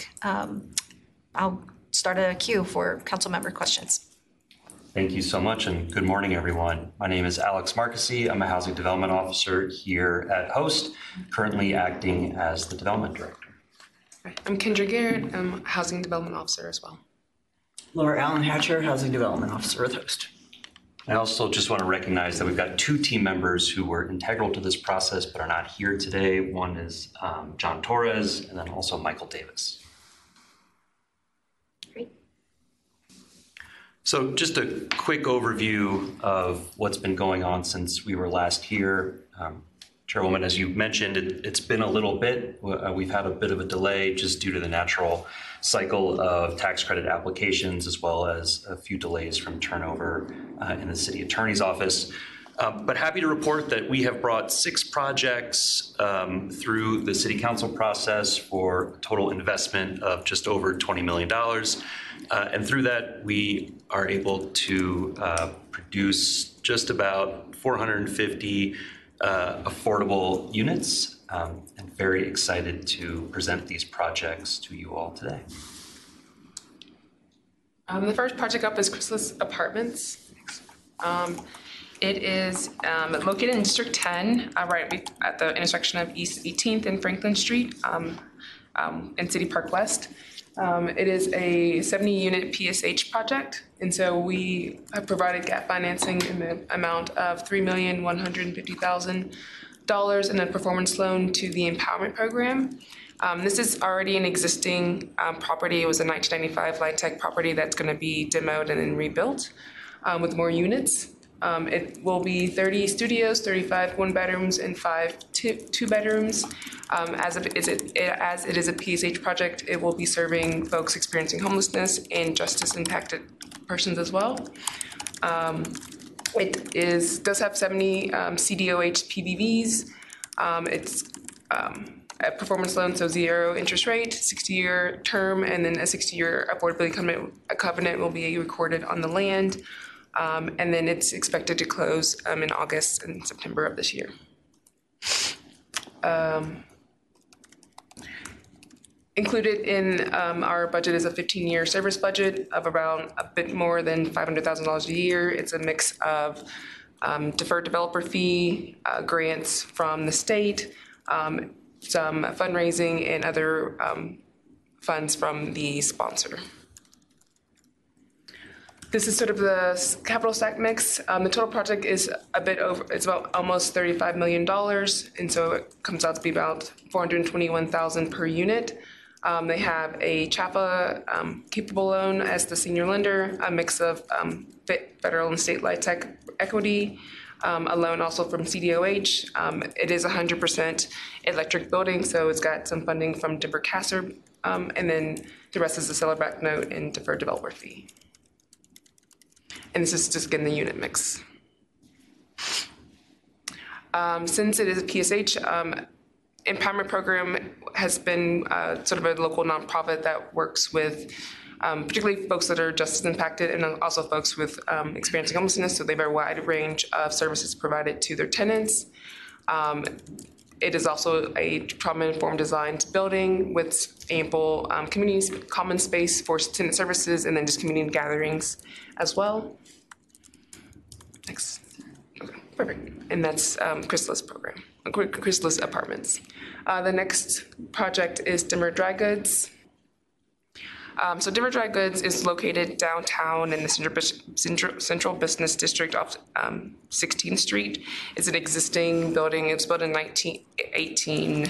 I'll start a queue for council member questions. Thank you so much, and good morning, everyone. My name is Alex Marquesi. I'm a housing development officer here at Host, currently acting as the development director. I'm Kendra Garrett. I'm a housing development officer as well. Laura Allen Hatcher, housing development officer with Host. I also just want to recognize that we've got 2 team members who were integral to this process but are not here today. One is John Torres, and then also Michael Davis. So just a quick overview of what's been going on since we were last here. Chairwoman, as you mentioned, it's been a little bit. We've had a bit of a delay just due to the natural cycle of tax credit applications, as well as a few delays from turnover in the city attorney's office. But happy to report that we have brought 6 projects through the city council process for a total investment of just over $20 million. And through that, we are able to produce just about 450 affordable units, and very excited to present these projects to you all today. The first project up is Chrysalis Apartments. It is located in District 10, right at the intersection of East 18th and Franklin Street in City Park West. It is a 70-unit PSH project, and so we have provided gap financing in the amount of $3,150,000 in a performance loan to the Empowerment Program. This is already an existing property. It was a 1995 LIHTC property that's going to be demoed and then rebuilt with more units. It will be 30 studios, 35 one-bedrooms, and 5 two-bedrooms. As it is a PSH project, it will be serving folks experiencing homelessness and justice-impacted persons as well. It does have 70 CDOH PBVs. It's a performance loan, so 0 interest rate, 60-year term, and then a 60-year affordability covenant will be recorded on the land. And then it's expected to close in August and September of this year. Included in our budget is a 15-year service budget of around a bit more than $500,000 a year. It's a mix of deferred developer fee, grants from the state, some fundraising, and other funds from the sponsor. This is sort of the capital stack mix. The total project is a bit over, it's about almost $35 million, and so it comes out to be about $421,000 per unit. They have a CHAPA capable loan as the senior lender, a mix of federal and state LIHTC equity, a loan also from CDOH. It is 100% electric building, so it's got some funding from Denver CASR, and then the rest is a seller back note and deferred developer fee. And this is just getting the unit mix. Since it is a PSH, Empowerment Program has been sort of a local nonprofit that works with particularly folks that are justice impacted and also folks with experiencing homelessness. So they have a wide range of services provided to their tenants. It is also a trauma-informed designed building with ample community common space for tenant services and then just community gatherings as well. Next. Okay, perfect. And that's Chrysalis program, Chrysalis Apartments. The next project is Dimmer Dry Goods. So Dimmer Dry Goods is located downtown in the Central Business District off 16th Street. It's an existing building. It was built in 1918.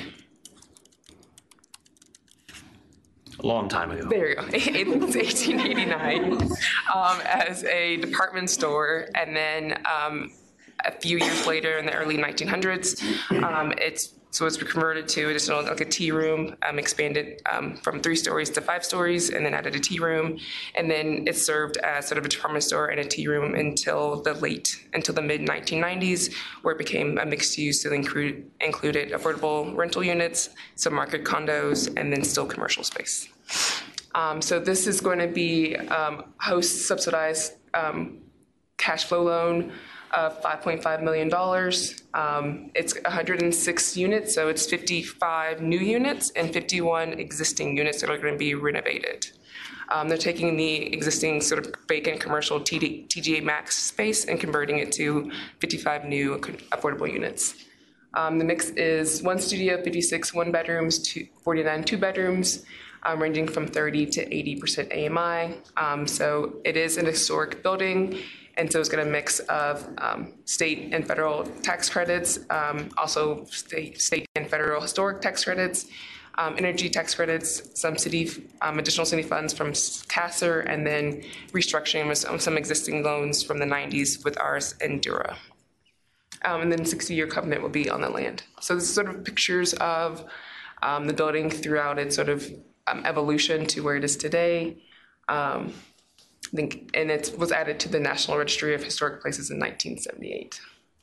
A long time ago. There you go. It's 1889 as a department store, and then a few years later, in the early 1900s, it's converted to additional like a tea room, expanded from 3 stories to 5 stories, and then added a tea room, and then it served as sort of a department store and a tea room until the mid 1990s, where it became a mixed use that included affordable rental units, some market condos, and then still commercial space. So this is going to be host subsidized cash flow loan of $5.5 million. It's 106 units, so it's 55 new units and 51 existing units that are going to be renovated. They're taking the existing sort of vacant commercial TGA Max space and converting it to 55 new affordable units. The mix is 1 studio, 56 one-bedrooms, 49 two-bedrooms, ranging from 30 to 80% AMI. So it is an historic building, and so it's got a mix of state and federal tax credits, also state and federal historic tax credits, energy tax credits, some additional city funds from CASR, and then restructuring with some existing loans from the 90s with ours and Dura. And then 60-year covenant will be on the land. So this is sort of pictures of the building throughout its sort of evolution to where it is today. And it was added to the National Registry of Historic Places in 1978.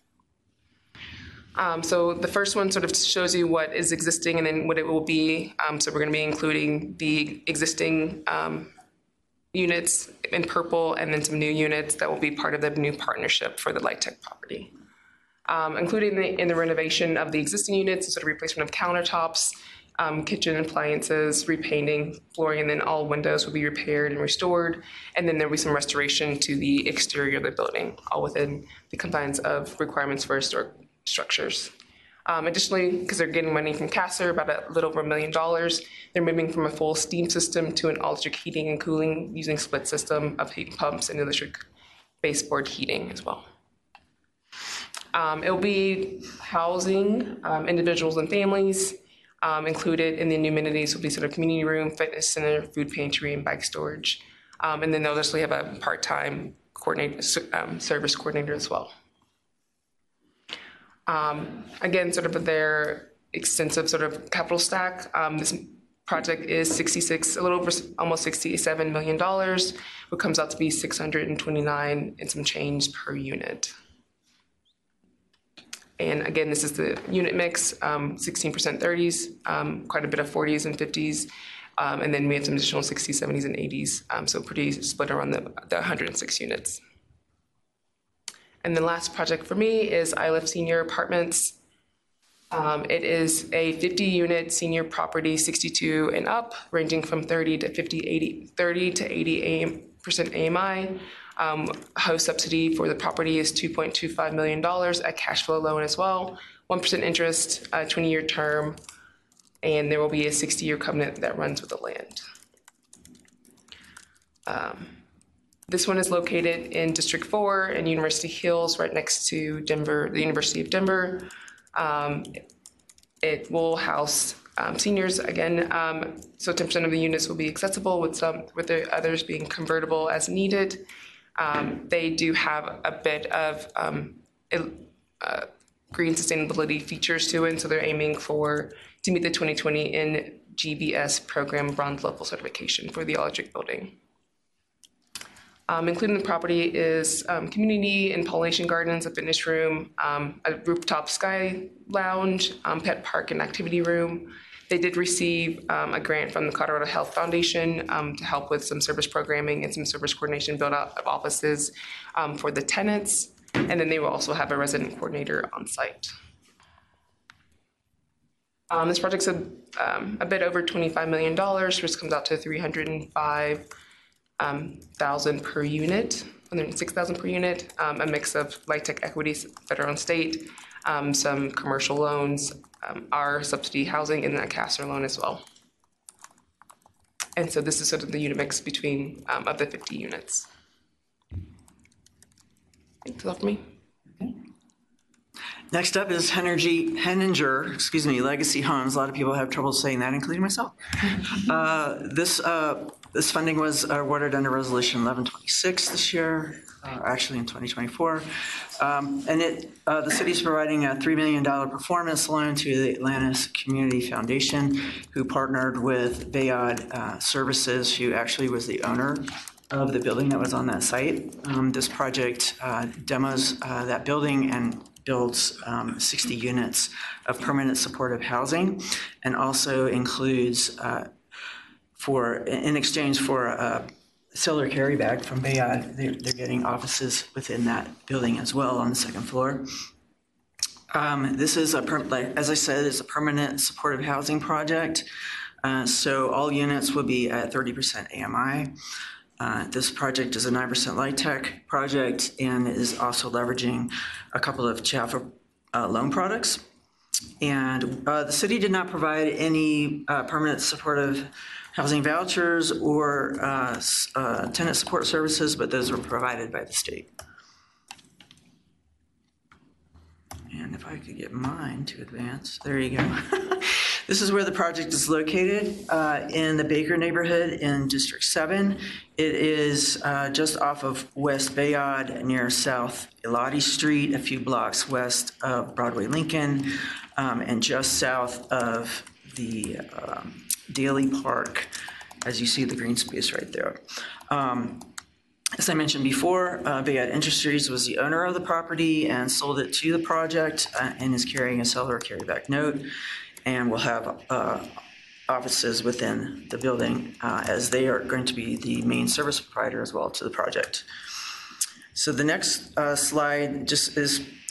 So the first one sort of shows you what is existing and then what it will be. So we're going to be including the existing units in purple and then some new units that will be part of the new partnership for the LIHTC property. Including in the renovation of the existing units, sort of replacement of countertops, kitchen appliances, repainting, flooring, and then all windows will be repaired and restored. And then there'll be some restoration to the exterior of the building, all within the confines of requirements for historic structures. Additionally, because they're getting money from CASR, about a little over $1 million, they're moving from a full steam system to an electric heating and cooling using split system of heat pumps and electric baseboard heating as well. It'll be housing individuals and families. Included in the new amenities will be sort of community room, fitness center, food pantry, and bike storage. And then they'll actually have a part-time service coordinator as well. Again, sort of their extensive sort of capital stack. This project is a little over almost $67 million, what comes out to be $629 and some change per unit. And again, this is the unit mix, 16% 30s, quite a bit of 40s and 50s, and then we have some additional 60s, 70s, and 80s, so pretty split around the 106 units. And the last project for me is ILIF Senior Apartments. It is a 50-unit senior property, 62 and up, ranging from 30 to 80% AMI. Host subsidy for the property is $2.25 million, a cash flow loan as well, 1% interest, 20-year term, and there will be a 60-year covenant that runs with the land. This one is located in District 4 in University Hills, right next to Denver, the University of Denver. It will house seniors again, so 10% of the units will be accessible, with the others being convertible as needed. They do have a bit of green sustainability features to it, so they're aiming to meet the 2020 NGBS program bronze level certification for the electric building. Including the property is community and pollination gardens, a fitness room, a rooftop sky lounge, pet park and activity room. They did receive a grant from the Colorado Health Foundation to help with some service programming and some service coordination build out of offices for the tenants. And then they will also have a resident coordinator on site. This project's a bit over $25 million, which comes out to $305,000 per unit, $106,000 per unit, a mix of light tech equities, federal and state, some commercial loans, our subsidy housing, and a CASR loan as well. And so this is sort of the unit mix between of the 50 units. Thanks a lot for me. Next up is Henninger, Legacy Homes. A lot of people have trouble saying that, including myself. This funding was awarded under Resolution 1126 this year, actually in 2024. And the city is providing a $3 million performance loan to the Atlantis Community Foundation, who partnered with Bayard Services, who actually was the owner of the building that was on that site. This project demos that building and builds 60 units of permanent supportive housing, and also includes in exchange for a solar carry bag from Bayard, they're getting offices within that building as well on the second floor. This is as I said, is a permanent supportive housing project. So all units will be at 30% AMI. This project is a 9% light tech project and is also leveraging a couple of Jaffa loan products. And the city did not provide any permanent supportive housing vouchers or tenant support services, but those were provided by the state. And if I could get mine to advance, there you go. This is where the project is located, in the Baker neighborhood in District 7. It is just off of West Bayard near South Elodie Street, a few blocks west of Broadway Lincoln, and just south of the Daly Park, as you see the green space right there. As I mentioned before, Bayard Industries was the owner of the property and sold it to the project and is carrying a seller carryback note, and will have offices within the building as they are going to be the main service provider as well to the project. So the next slide just is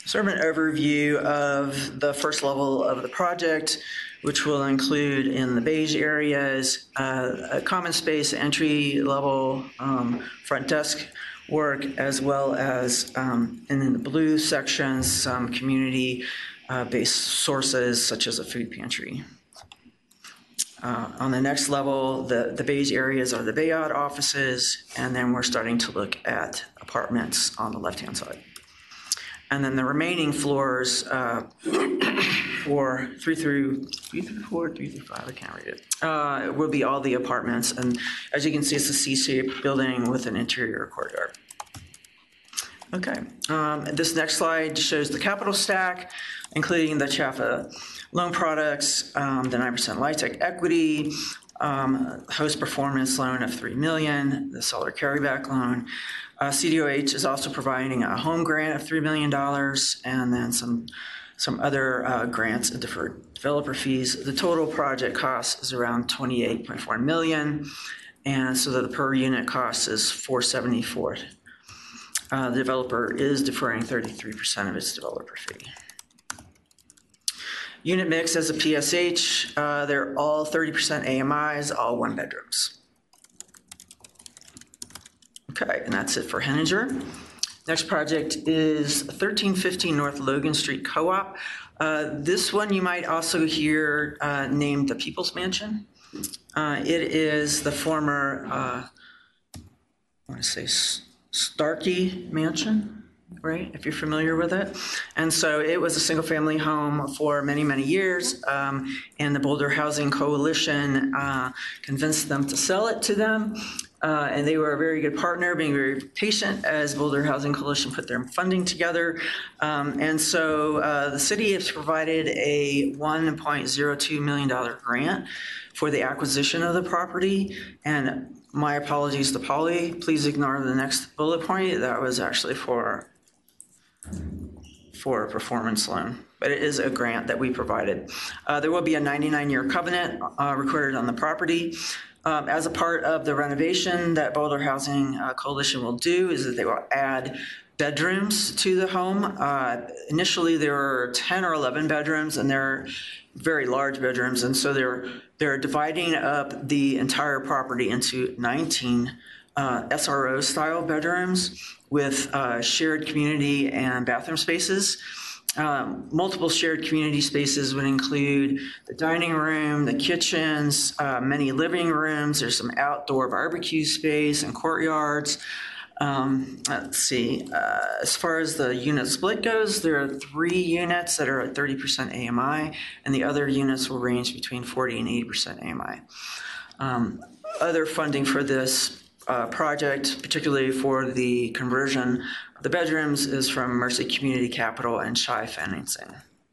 sort of an overview of the first level of the project, which will include in the beige areas, a common space entry level front desk work, as well as in the blue sections, some community-based sources such as a food pantry. On the next level, the beige areas are the Bayard offices, and then we're starting to look at apartments on the left-hand side. And then the remaining floors, 3 through 5, I can't read it, will be all the apartments. And as you can see, it's a C-shaped building with an interior courtyard. Okay, this next slide shows the capital stack, including the Chaffa loan products, the 9% LIHTC equity, host performance loan of $3 million, the solar carryback loan. CDOH is also providing a home grant of $3 million, and then some other grants and deferred developer fees. The total project cost is around $28.4 million, and so the per unit cost is $474. The developer is deferring 33% of its developer fee. Unit mix as a PSH, they're all 30% AMIs, all 1 bedrooms. Okay, and that's it for Henninger. Next project is 1350 North Logan Street Co-op. This one you might also hear named the People's Mansion. It is the former, I want to say Starkey Mansion, right, if you're familiar with it. And so it was a single-family home for many, many years, and the Boulder Housing Coalition convinced them to sell it to them. And they were a very good partner, being very patient as Boulder Housing Coalition put their funding together. And so the city has provided a $1.02 million grant for the acquisition of the property. And my apologies to Polly, please ignore the next bullet point. That was actually for a performance loan, but it is a grant that we provided. There will be a 99-year covenant recorded on the property. As a part of the renovation that Boulder Housing Coalition will do is that they will add bedrooms to the home. Initially, there were 10 or 11 bedrooms, and they're very large bedrooms, and so they're dividing up the entire property into 19 SRO-style bedrooms with shared community and bathroom spaces. Multiple shared community spaces would include the dining room, the kitchens, many living rooms. There's some outdoor barbecue space and courtyards. Let's see, as far as the unit split goes, there are 3 units that are at 30% AMI, and the other units will range between 40 and 80% AMI. Other funding for this project, particularly for the conversion of the bedrooms, is from Mercy Community Capital and Shy Financing.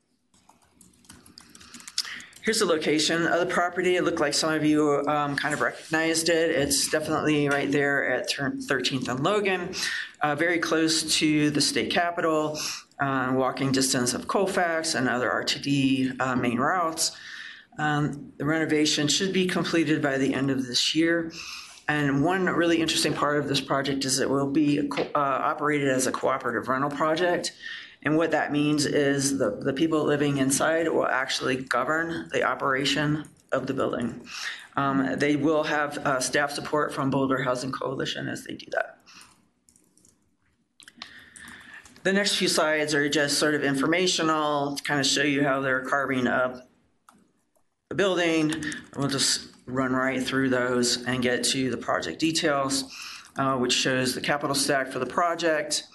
Here's the location of the property. It looked like some of you kind of recognized it. It's definitely right there at 13th and Logan, very close to the state capitol, walking distance of Colfax and other RTD main routes. The renovation should be completed by the end of this year. And one really interesting part of this project is it will be operated as a cooperative rental project. And what that means is the people living inside will actually govern the operation of the building. They will have staff support from Boulder Housing Coalition as they do that. The next few slides are just sort of informational to kind of show you how they're carving up the building. We'll just run right through those and get to the project details, which shows the capital stack for the project.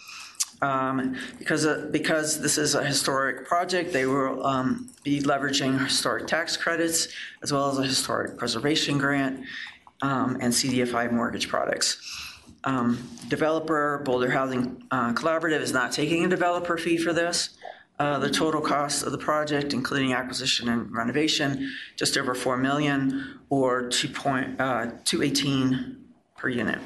Because this is a historic project, they will be leveraging historic tax credits as well as a historic preservation grant and CDFI mortgage products. Developer, Boulder Housing Collaborative, is not taking a developer fee for this. The total cost of the project, including acquisition and renovation, just over $4 million, or $218 per unit.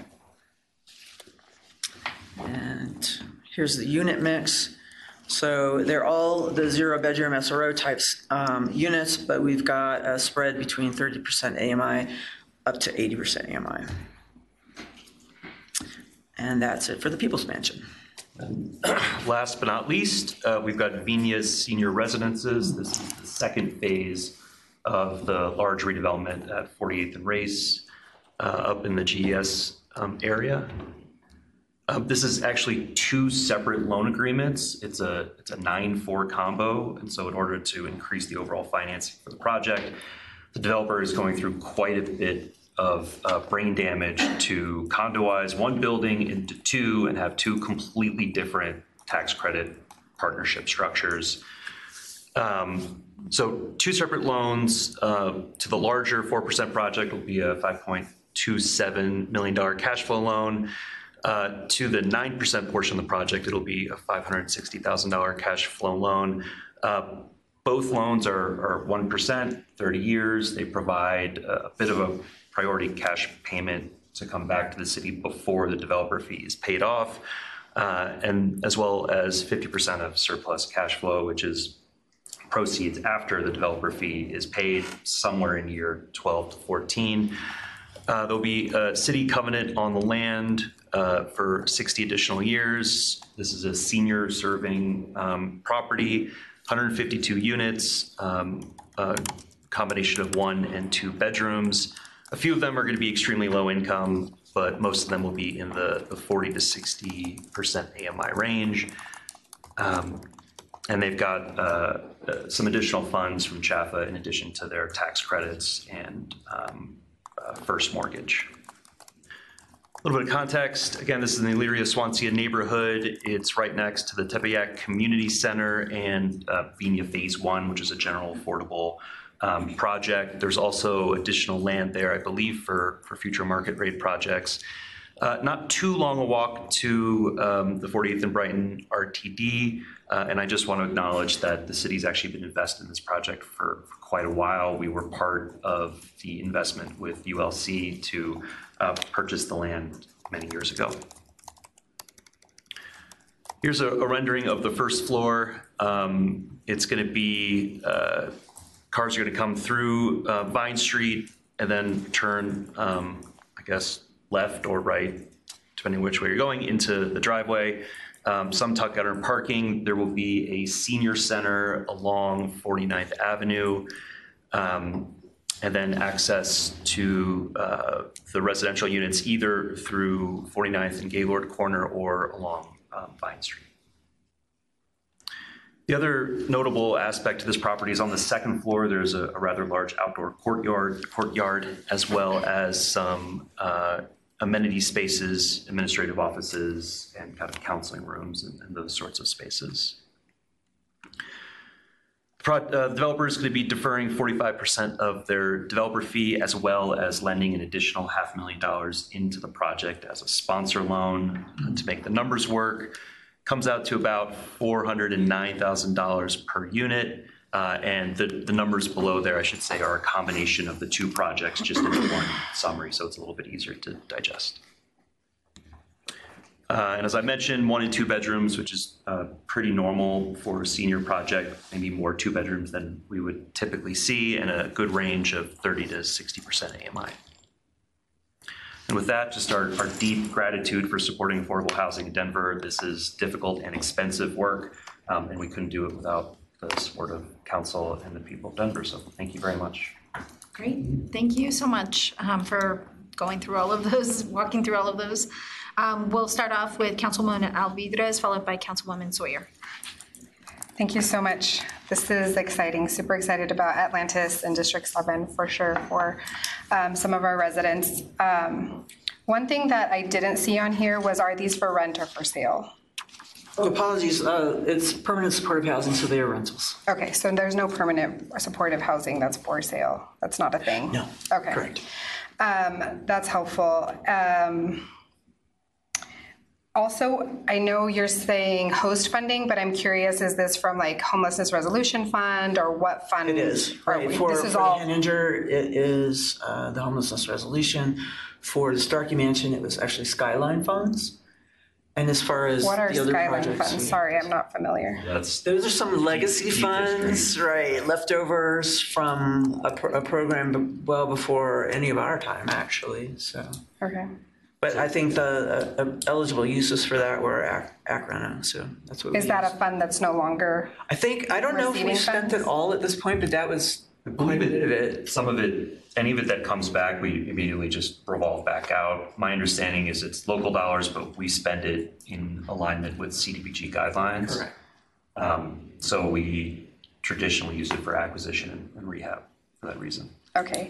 And here's the unit mix. So they're all the 0-bedroom SRO types units, but we've got a spread between 30% AMI up to 80% AMI. And that's it for the People's Mansion. And last but not least, we've got Vina's Senior Residences. This is the second phase of the large redevelopment at 48th and Race up in the GES area. This is actually two separate loan agreements. It's a 9-4 combo, and so in order to increase the overall financing for the project, the developer is going through quite a bit of brain damage to condoize one building into two and have two completely different tax credit partnership structures. So two separate loans. To the larger 4% project will be a $5.27 million cash flow loan. To the 9% portion of the project, it'll be a $560,000 cash flow loan. Both loans are 1%, 30 years. They provide a bit of a priority cash payment to come back to the city before the developer fee is paid off, and as well as 50% of surplus cash flow, which is proceeds after the developer fee is paid somewhere in year 12 to 14. There'll be a city covenant on the land for 60 additional years. This is a senior serving property, 152 units, a combination of 1 and 2 bedrooms. A few of them are going to be extremely low income, but most of them will be in the 40 to 60% AMI range. And they've got some additional funds from CHAFA in addition to their tax credits and first mortgage. A little bit of context. Again, this is in the Elyria Swansea neighborhood. It's right next to the Tepeyac Community Center and Vina Phase 1, which is a general affordable project. There's also additional land there, I believe, for future market rate projects. Not too long a walk to the 48th and Brighton RTD, and I just want to acknowledge that the city's actually been invested in this project for quite a while. We were part of the investment with ULC to purchase the land many years ago. Here's a rendering of the first floor. It's going to be, cars are going to come through Vine Street and then turn, I guess, left or right, depending which way you're going, into the driveway. Some tuck under parking. There will be a senior center along 49th Avenue, and then access to the residential units either through 49th and Gaylord Corner or along Vine Street. The other notable aspect to this property is on the second floor, there's a rather large outdoor courtyard, as well as some amenity spaces, administrative offices, and kind of counseling rooms and those sorts of spaces. The developer is going to be deferring 45% of their developer fee, as well as lending an additional $500,000 into the project as a sponsor loan. To make the numbers work, comes out to about $409,000 per unit. And the numbers below there, I should say, are a combination of the two projects just in one summary, so it's a little bit easier to digest. And as I mentioned, 1 and 2 bedrooms, which is pretty normal for a senior project, maybe more 2 bedrooms than we would typically see, and a good range of 30 to 60% AMI. And with that, just our deep gratitude for supporting affordable housing in Denver. This is difficult and expensive work, and we couldn't do it without the support of council and the people of Denver. So thank you very much. Great. Thank you so much for going through all of those, walking through all of those. We'll start off with Councilwoman Alvidrez, followed by Councilwoman Sawyer. Thank you so much. This is exciting. Super excited about Atlantis and District 7 for sure for some of our residents. One thing that I didn't see on here was, are these for rent or for sale? Oh, apologies. It's permanent supportive housing, so they are rentals. Okay, so there's no permanent supportive housing that's for sale. That's not a thing? No. Okay. Correct. That's helpful. Also, I know you're saying host funding, but I'm curious, is this from like Homelessness Resolution Fund or what fund? It is. Right. For the Henninger, it is the Homelessness Resolution. For the Starkey Mansion, it was actually Skyline funds. And as far as what are the other Skyline projects, funds? Sorry, I'm not familiar. those are some legacy funds, right? Leftovers from a program well before any of our time, actually. So. Okay. But I think the eligible uses for that were Acrona, so that's what we Is that used. a fund that's no longer? I don't know if we receiving spent funds? it all at this point, but that was quite a bit of it. Some of it, any of it that comes back, we immediately just revolve back out. My understanding is it's local dollars, but we spend it in alignment with CDBG guidelines. Correct. So we traditionally use it for acquisition and rehab for that reason. Okay.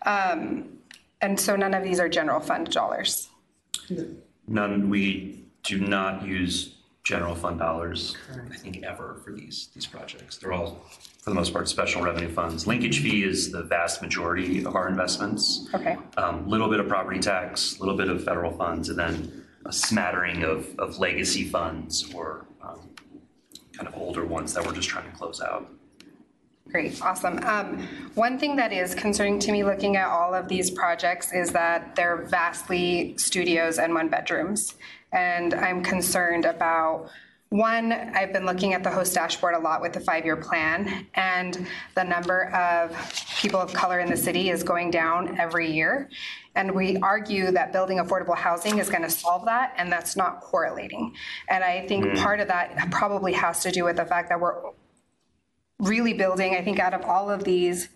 And so none of these are general fund dollars? None, we do not use general fund dollars, I think, ever for these projects. They're all, for the most part, special revenue funds. Linkage fee is the vast majority of our investments. Okay. Little bit of property tax, little bit of federal funds, and then a smattering of legacy funds or kind of older ones that we're just trying to close out. Great, awesome. One thing that is concerning to me looking at all of these projects is that they're vastly studios and one bedrooms. And I'm concerned about, one, I've been looking at the host dashboard a lot with the 5-year plan, and the number of people of color in the city is going down every year. And we argue that building affordable housing is going to solve that, and that's not correlating. And I think part of that probably has to do with the fact that we're really building, I think out of all of these,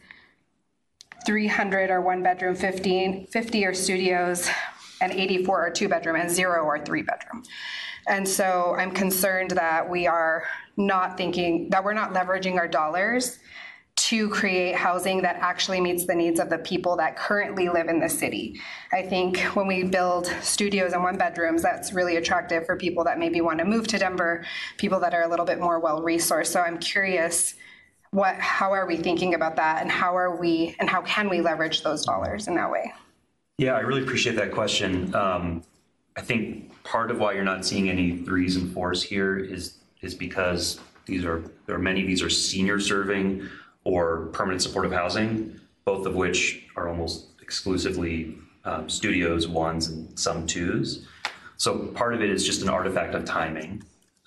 300 are one bedroom, 50 are studios, and 84 are 2 bedroom, and 0 are 3 bedroom. And so I'm concerned that we are not thinking, that we're not leveraging our dollars to create housing that actually meets the needs of the people that currently live in the city. I think when we build studios and one bedrooms, that's really attractive for people that maybe want to move to Denver, people that are a little bit more well-resourced. So I'm curious, how are we thinking about that, and how can we leverage those dollars in that way? Yeah, I really appreciate that question. I think part of why you're not seeing any 3s and 4s here is because there are many of these are senior serving or permanent supportive housing, both of which are almost exclusively studios, 1s, and some 2s. So part of it is just an artifact of timing.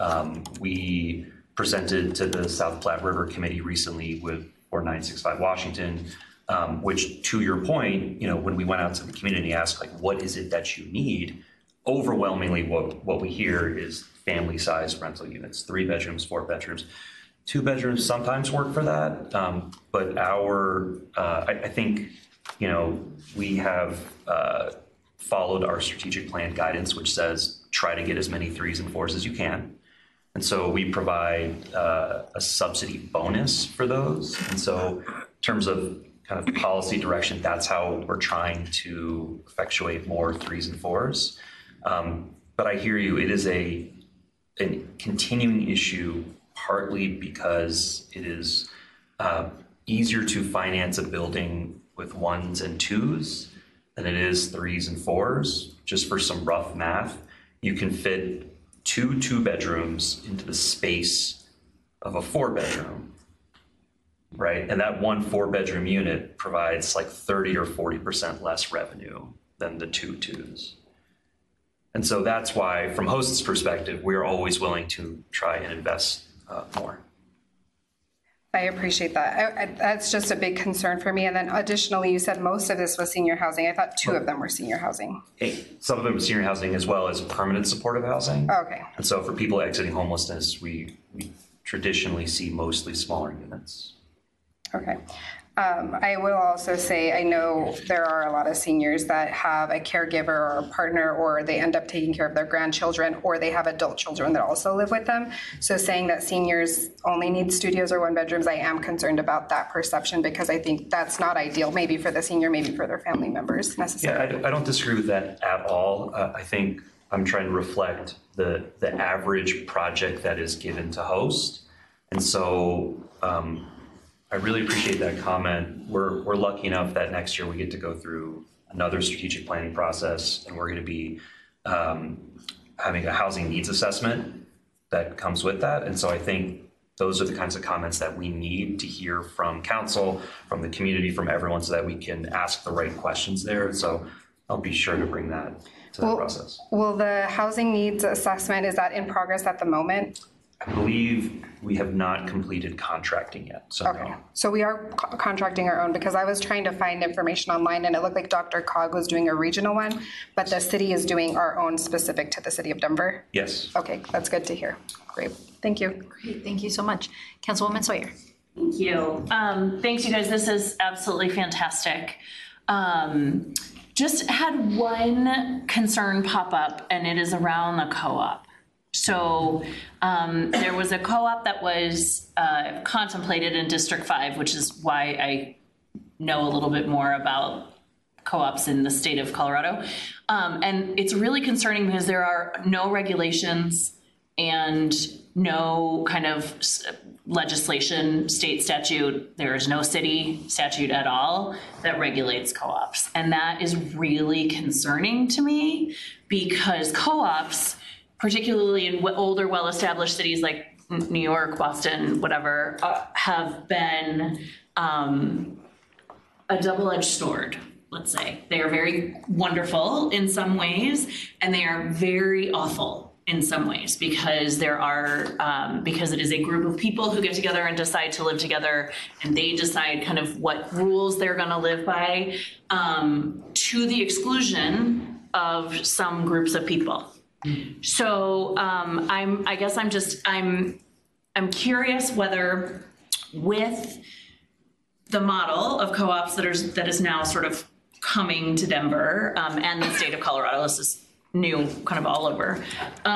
We presented to the South Platte River Committee recently with 4965 Washington, which, to your point, when we went out to the community and asked, like, what is it that you need? Overwhelmingly, what we hear is family-sized rental units, 3 bedrooms, 4 bedrooms. 2 bedrooms sometimes work for that, but I think, we have followed our strategic plan guidance, which says try to get as many 3s and 4s as you can. And so we provide a subsidy bonus for those. And so in terms of kind of policy direction, that's how we're trying to effectuate more 3s and 4s. But I hear you, it is a continuing issue, partly because it is easier to finance a building with 1s and 2s than it is 3s and 4s. Just for some rough math, you can fit 2 bedrooms into the space of a 4-bedroom, right? And that 1 4-bedroom unit provides like 30 or 40% less revenue than the 2 2s. And so that's why, from Host's perspective, we're always willing to try and invest more. I appreciate that. That's just a big concern for me. And then additionally, you said most of this was senior housing. I thought 2 of them were senior housing. Some of them are senior housing as well as permanent supportive housing. Okay. And so for people exiting homelessness, we traditionally see mostly smaller units. Okay. I will also say, I know there are a lot of seniors that have a caregiver or a partner, or they end up taking care of their grandchildren, or they have adult children that also live with them. So saying that seniors only need studios or 1 bedrooms, I am concerned about that perception, because I think that's not ideal, maybe for the senior, maybe for their family members necessarily. Yeah, I don't disagree with that at all. I think I'm trying to reflect the average project that is given to Host. And so, I really appreciate that comment. We're lucky enough that next year we get to go through another strategic planning process, and we're going to be having a housing needs assessment that comes with that. And so I think those are the kinds of comments that we need to hear from council, from the community, from everyone, so that we can ask the right questions there. So I'll be sure to bring that to the process. Will the housing needs assessment, is that in progress at the moment? I believe we have not completed contracting yet, so Okay, no. so we are contracting our own, because I was trying to find information online and it looked like Dr. Cog was doing a regional one, but the city is doing our own specific to the city of Denver. Yes. Okay, that's good to hear. Great, thank you. Great, thank you so much. Councilwoman Sawyer. Thank you. Thanks, you guys. This is absolutely fantastic. Just had one concern pop up, and it is around the co-op. So there was a co-op that was contemplated in District 5, which is why I know a little bit more about co-ops in the state of Colorado. And it's really concerning because there are no regulations and no kind of legislation, state statute. There is no city statute at all that regulates co-ops. And that is really concerning to me, because co-ops, particularly in older, well-established cities like New York, Boston, whatever, have been a double-edged sword, let's say. They are very wonderful in some ways, and they are very awful in some ways, because there are because it is a group of people who get together and decide to live together, and they decide kind of what rules they're going to live by, to the exclusion of some groups of people. So I'm curious whether, with the model of co-ops that is now sort of coming to Denver and the state of Colorado, this is new kind of all over,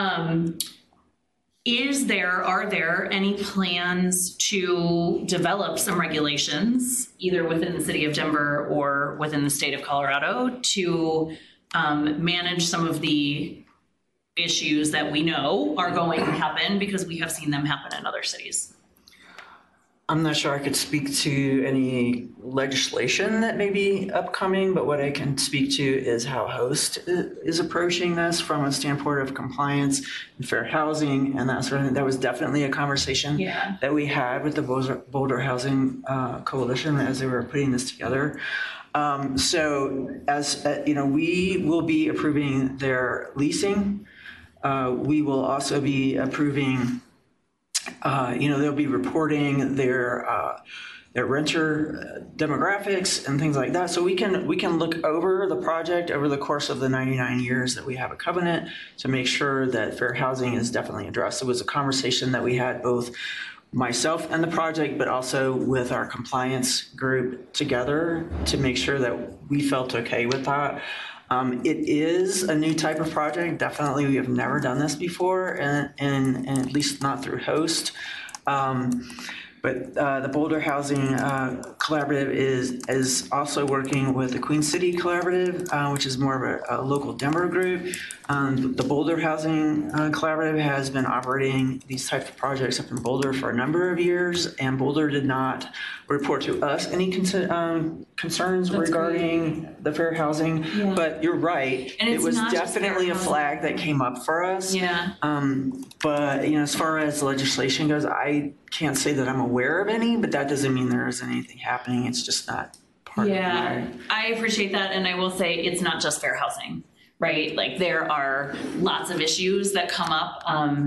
are there any plans to develop some regulations, either within the city of Denver or within the state of Colorado, to manage some of the issues that we know are going to happen, because we have seen them happen in other cities? I'm not sure I could speak to any legislation that may be upcoming, but what I can speak to is how Host is approaching this from a standpoint of compliance and fair housing and that sort of thing. That was definitely a conversation that we had with the Boulder Housing Coalition as they were putting this together. So as we will be approving their leasing. We will also be approving, they'll be reporting their renter demographics and things like that. So we can look over the project over the course of the 99 years that we have a covenant to make sure that fair housing is definitely addressed. It was a conversation that we had, both myself and the project, but also with our compliance group together, to make sure that we felt okay with that. It is a new type of project. Definitely, we have never done this before, and at least not through Host. But the Boulder Housing Collaborative is also working with the Queen City Collaborative, which is more of a local Denver group. The Boulder Housing Collaborative has been operating these types of projects up in Boulder for a number of years, and Boulder did not report to us any concerns regarding the fair housing. Yeah. But you're right, it was definitely a flag that came up for us. Yeah. But as far as legislation goes, I can't say that I'm aware of any, but that doesn't mean there isn't anything happening. It's just not part of it. Yeah, I appreciate that, and I will say it's not just fair housing, right? Like, there are lots of issues that come up,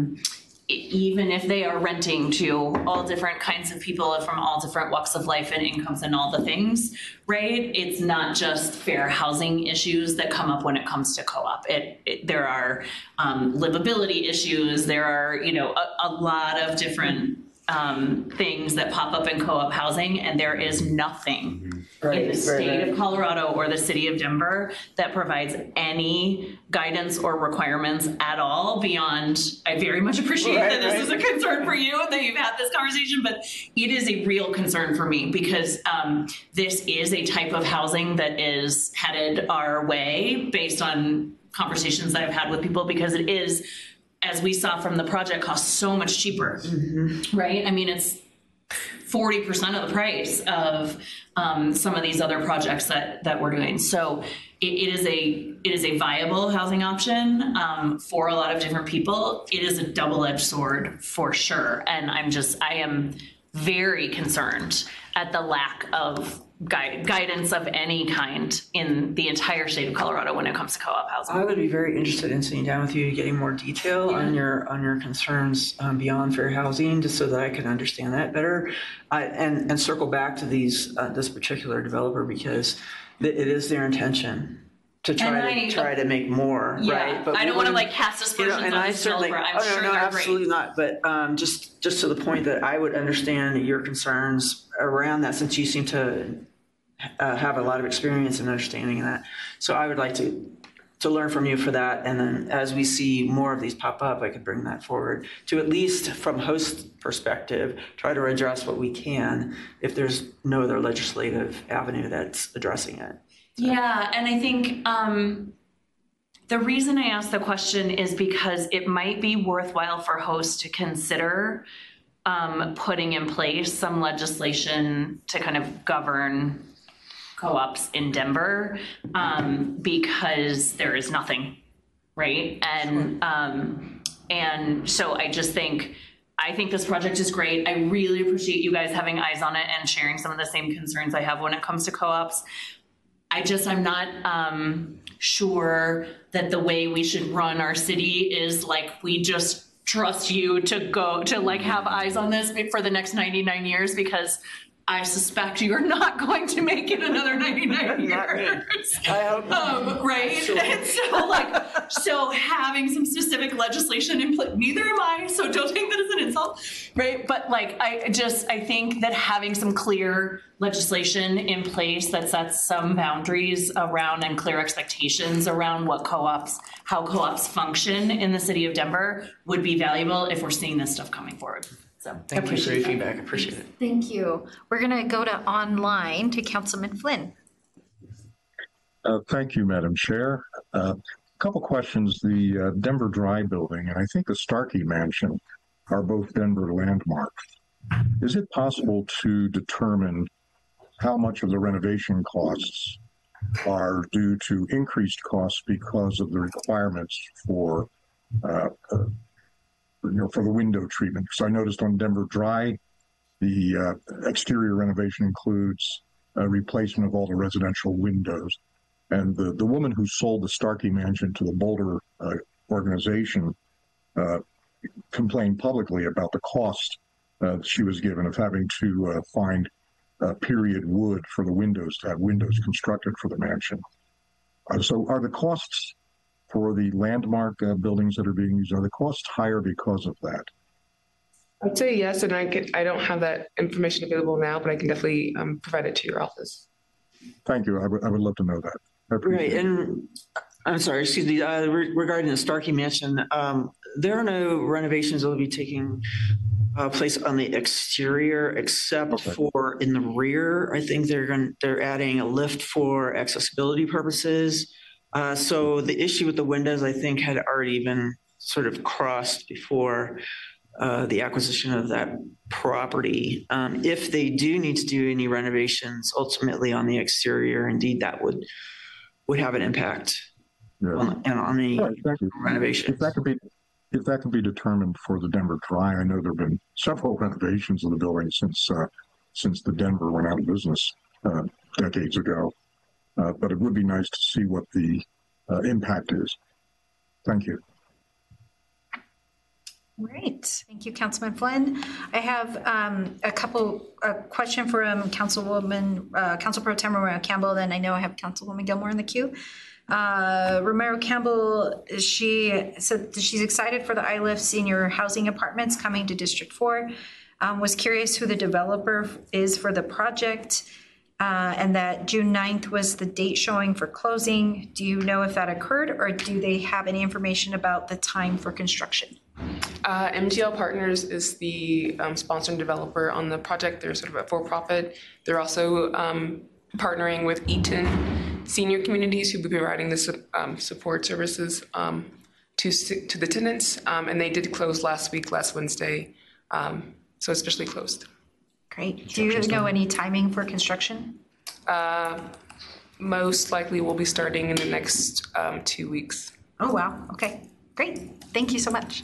even if they are renting to all different kinds of people from all different walks of life and incomes and all the things, right? It's not just fair housing issues that come up when it comes to co-op. There are livability issues. There are, a lot of different things that pop up in co-op housing, and there is nothing in the state of Colorado or the city of Denver that provides any guidance or requirements at all beyond, I very much appreciate that this is a concern for you, that you've had this conversation, but it is a real concern for me, because this is a type of housing that is headed our way based on conversations that I've had with people, because it is, as we saw from the project, costs so much cheaper, right? I mean, it's 40% of the price of some of these other projects that we're doing. So it is a viable housing option for a lot of different people. It is a double-edged sword for sure. And I am very concerned at the lack of guidance of any kind in the entire state of Colorado when it comes to co-op housing. I would be very interested in sitting down with you, getting more detail on your concerns beyond fair housing, just so that I can understand that better, and circle back to this particular developer, because it is their intention to try to make more, right? But I don't want to like cast aspersions on this developer. I'm sure they're absolutely great. not. But just to the point that I would understand your concerns around that, since you seem to have a lot of experience in understanding that. So I would like to learn from you for that. And then as we see more of these pop up, I could bring that forward to, at least from host perspective, try to address what we can if there's no other legislative avenue that's addressing it. Yeah, and I think the reason I asked the question is because it might be worthwhile for hosts to consider putting in place some legislation to kind of govern co-ops in Denver, because there is nothing, right? And so I think this project is great. I really appreciate you guys having eyes on it and sharing some of the same concerns I have when it comes to co-ops. I'm not sure that the way we should run our city is like, we just trust you to like have eyes on this for the next 99 years, because I suspect you are not going to make it another 99 years. I hope not. Right? And so having some specific legislation in place, neither am I, so don't take that as an insult, right? But I think that having some clear legislation in place that sets some boundaries around and clear expectations around how co-ops function in the city of Denver would be valuable if we're seeing this stuff coming forward. So thank you for your feedback. I appreciate it. Thank you. We're going to go to online to Councilman Flynn. Thank you, Madam Chair. A couple questions. The Denver Dry building and I think the Starkey Mansion are both Denver landmarks. Is it possible to determine how much of the renovation costs are due to increased costs because of the requirements for for the window treatment? Because I noticed on Denver Dry, the exterior renovation includes a replacement of all the residential windows. And the woman who sold the Starkey Mansion to the Boulder organization complained publicly about the cost she was given of having to find period wood for the windows, to have windows constructed for the mansion. So are the costs for the landmark buildings that are being used, are the costs higher because of that? I'd say yes, and I don't have that information available now, but I can definitely provide it to your office. Thank you. I would love to know that. Right, and I'm sorry, excuse me, regarding the Starkey Mansion, there are no renovations that will be taking place on the exterior except for in the rear. I think they're adding a lift for accessibility purposes. So the issue with the windows, I think, had already been sort of crossed before the acquisition of that property. If they do need to do any renovations ultimately on the exterior, indeed that would have an impact on any renovation. If that could be determined for the Denver Dry, I know there have been several renovations of the building since the Denver went out of business decades ago. But it would be nice to see what the impact is. Thank you. Great. Thank you, Councilman Flynn. I have a question from Council Pro Tem Romero Campbell, then I know I have Councilwoman Gilmore in the queue. Romero Campbell, she said she's excited for the ILIFT senior housing apartments coming to District 4. Was curious who the developer is for the project. And that June 9th was the date showing for closing. Do you know if that occurred, or do they have any information about the time for construction? MGL Partners is the sponsor and developer on the project. They're sort of a for-profit. They're also partnering with Eaton Senior Communities, who will be providing the support services to the tenants. And they did close last Wednesday. So it's officially closed. Great. Do you know any timing for construction? Most likely we'll be starting in the next 2 weeks. Oh, wow. Okay, great. Thank you so much.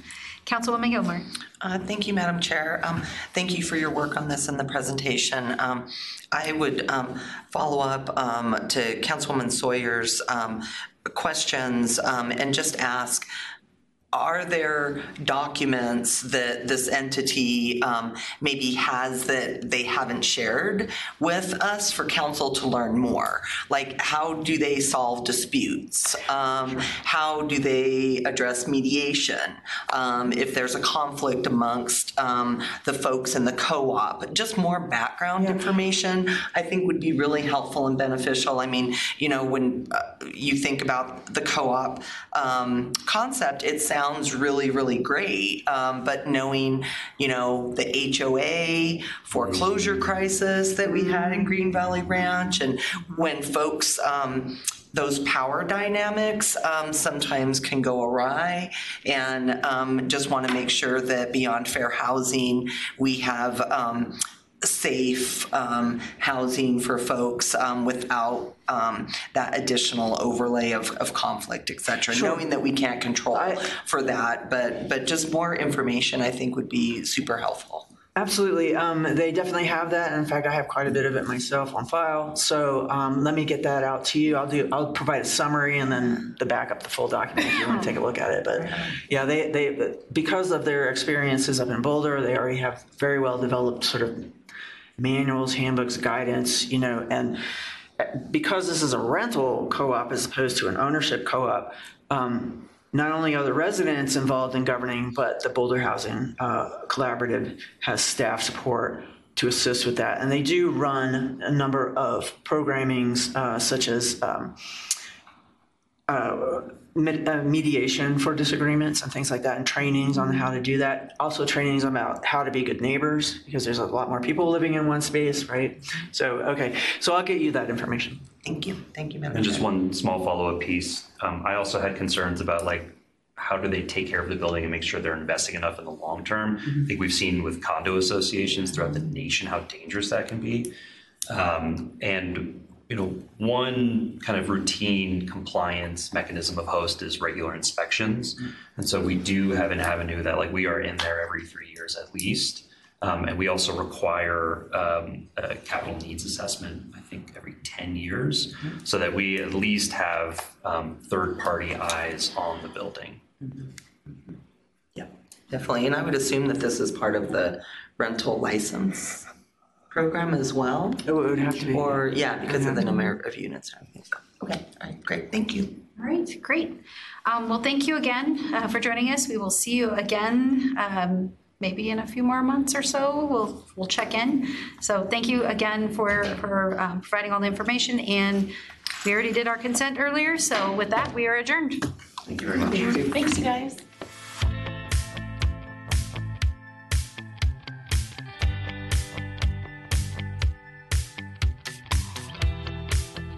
Councilwoman Gilmore. Thank you, Madam Chair. Thank you for your work on this and the presentation. I would follow up to Councilwoman Sawyer's questions and just ask, are there documents that this entity maybe has that they haven't shared with us for council to learn more? Like, how do they solve disputes? How do they address mediation? If there's a conflict amongst the folks in the co-op, just more background information I think would be really helpful and beneficial. I mean, you know, when you think about the co-op concept, it sounds really, really great. But knowing, you know, the HOA foreclosure crisis that we had in Green Valley Ranch, and when folks, those power dynamics sometimes can go awry, and just want to make sure that beyond fair housing, we have safe housing for folks without that additional overlay of conflict, et cetera. Sure. Knowing that we can't control for that, but just more information I think would be super helpful. Absolutely. They definitely have that. In fact, I have quite a bit of it myself on file. So let me get that out to you. I'll provide a summary and then the backup, the full document if you want to take a look at it. But yeah, they because of their experiences up in Boulder, they already have very well developed sort of manuals, handbooks, guidance, you know, and because this is a rental co-op as opposed to an ownership co-op, not only are the residents involved in governing, but the Boulder Housing Collaborative has staff support to assist with that. And they do run a number of programmings such as mediation for disagreements and things like that, and trainings on how to do that. Also trainings about how to be good neighbors, because there's a lot more people living in one space, right? So, okay, so I'll get you that information. Thank you. Thank you, Madam And just Chair. one small follow-up piece. I also had concerns about, like, how do they take care of the building and make sure they're investing enough in the long term? I think we've seen with condo associations throughout the nation how dangerous that can be. And you know, one kind of routine compliance mechanism of Host is regular inspections. And so we do have an avenue that, like, we are in there every 3 years at least. And we also require a capital needs assessment, I think every 10 years, so that we at least have third-party eyes on the building. Yeah, definitely. And I would assume that this is part of the rental license program as well. It would have to be. Or, yeah, because of the number of units and everything. So, okay, all right, great, thank you. All right, great. Well, thank you again for joining us. We will see you again maybe in a few more months or so. We'll check in. So thank you again for providing all the information. And we already did our consent earlier. So with that, we are adjourned. Thank you very much. Thanks, you guys.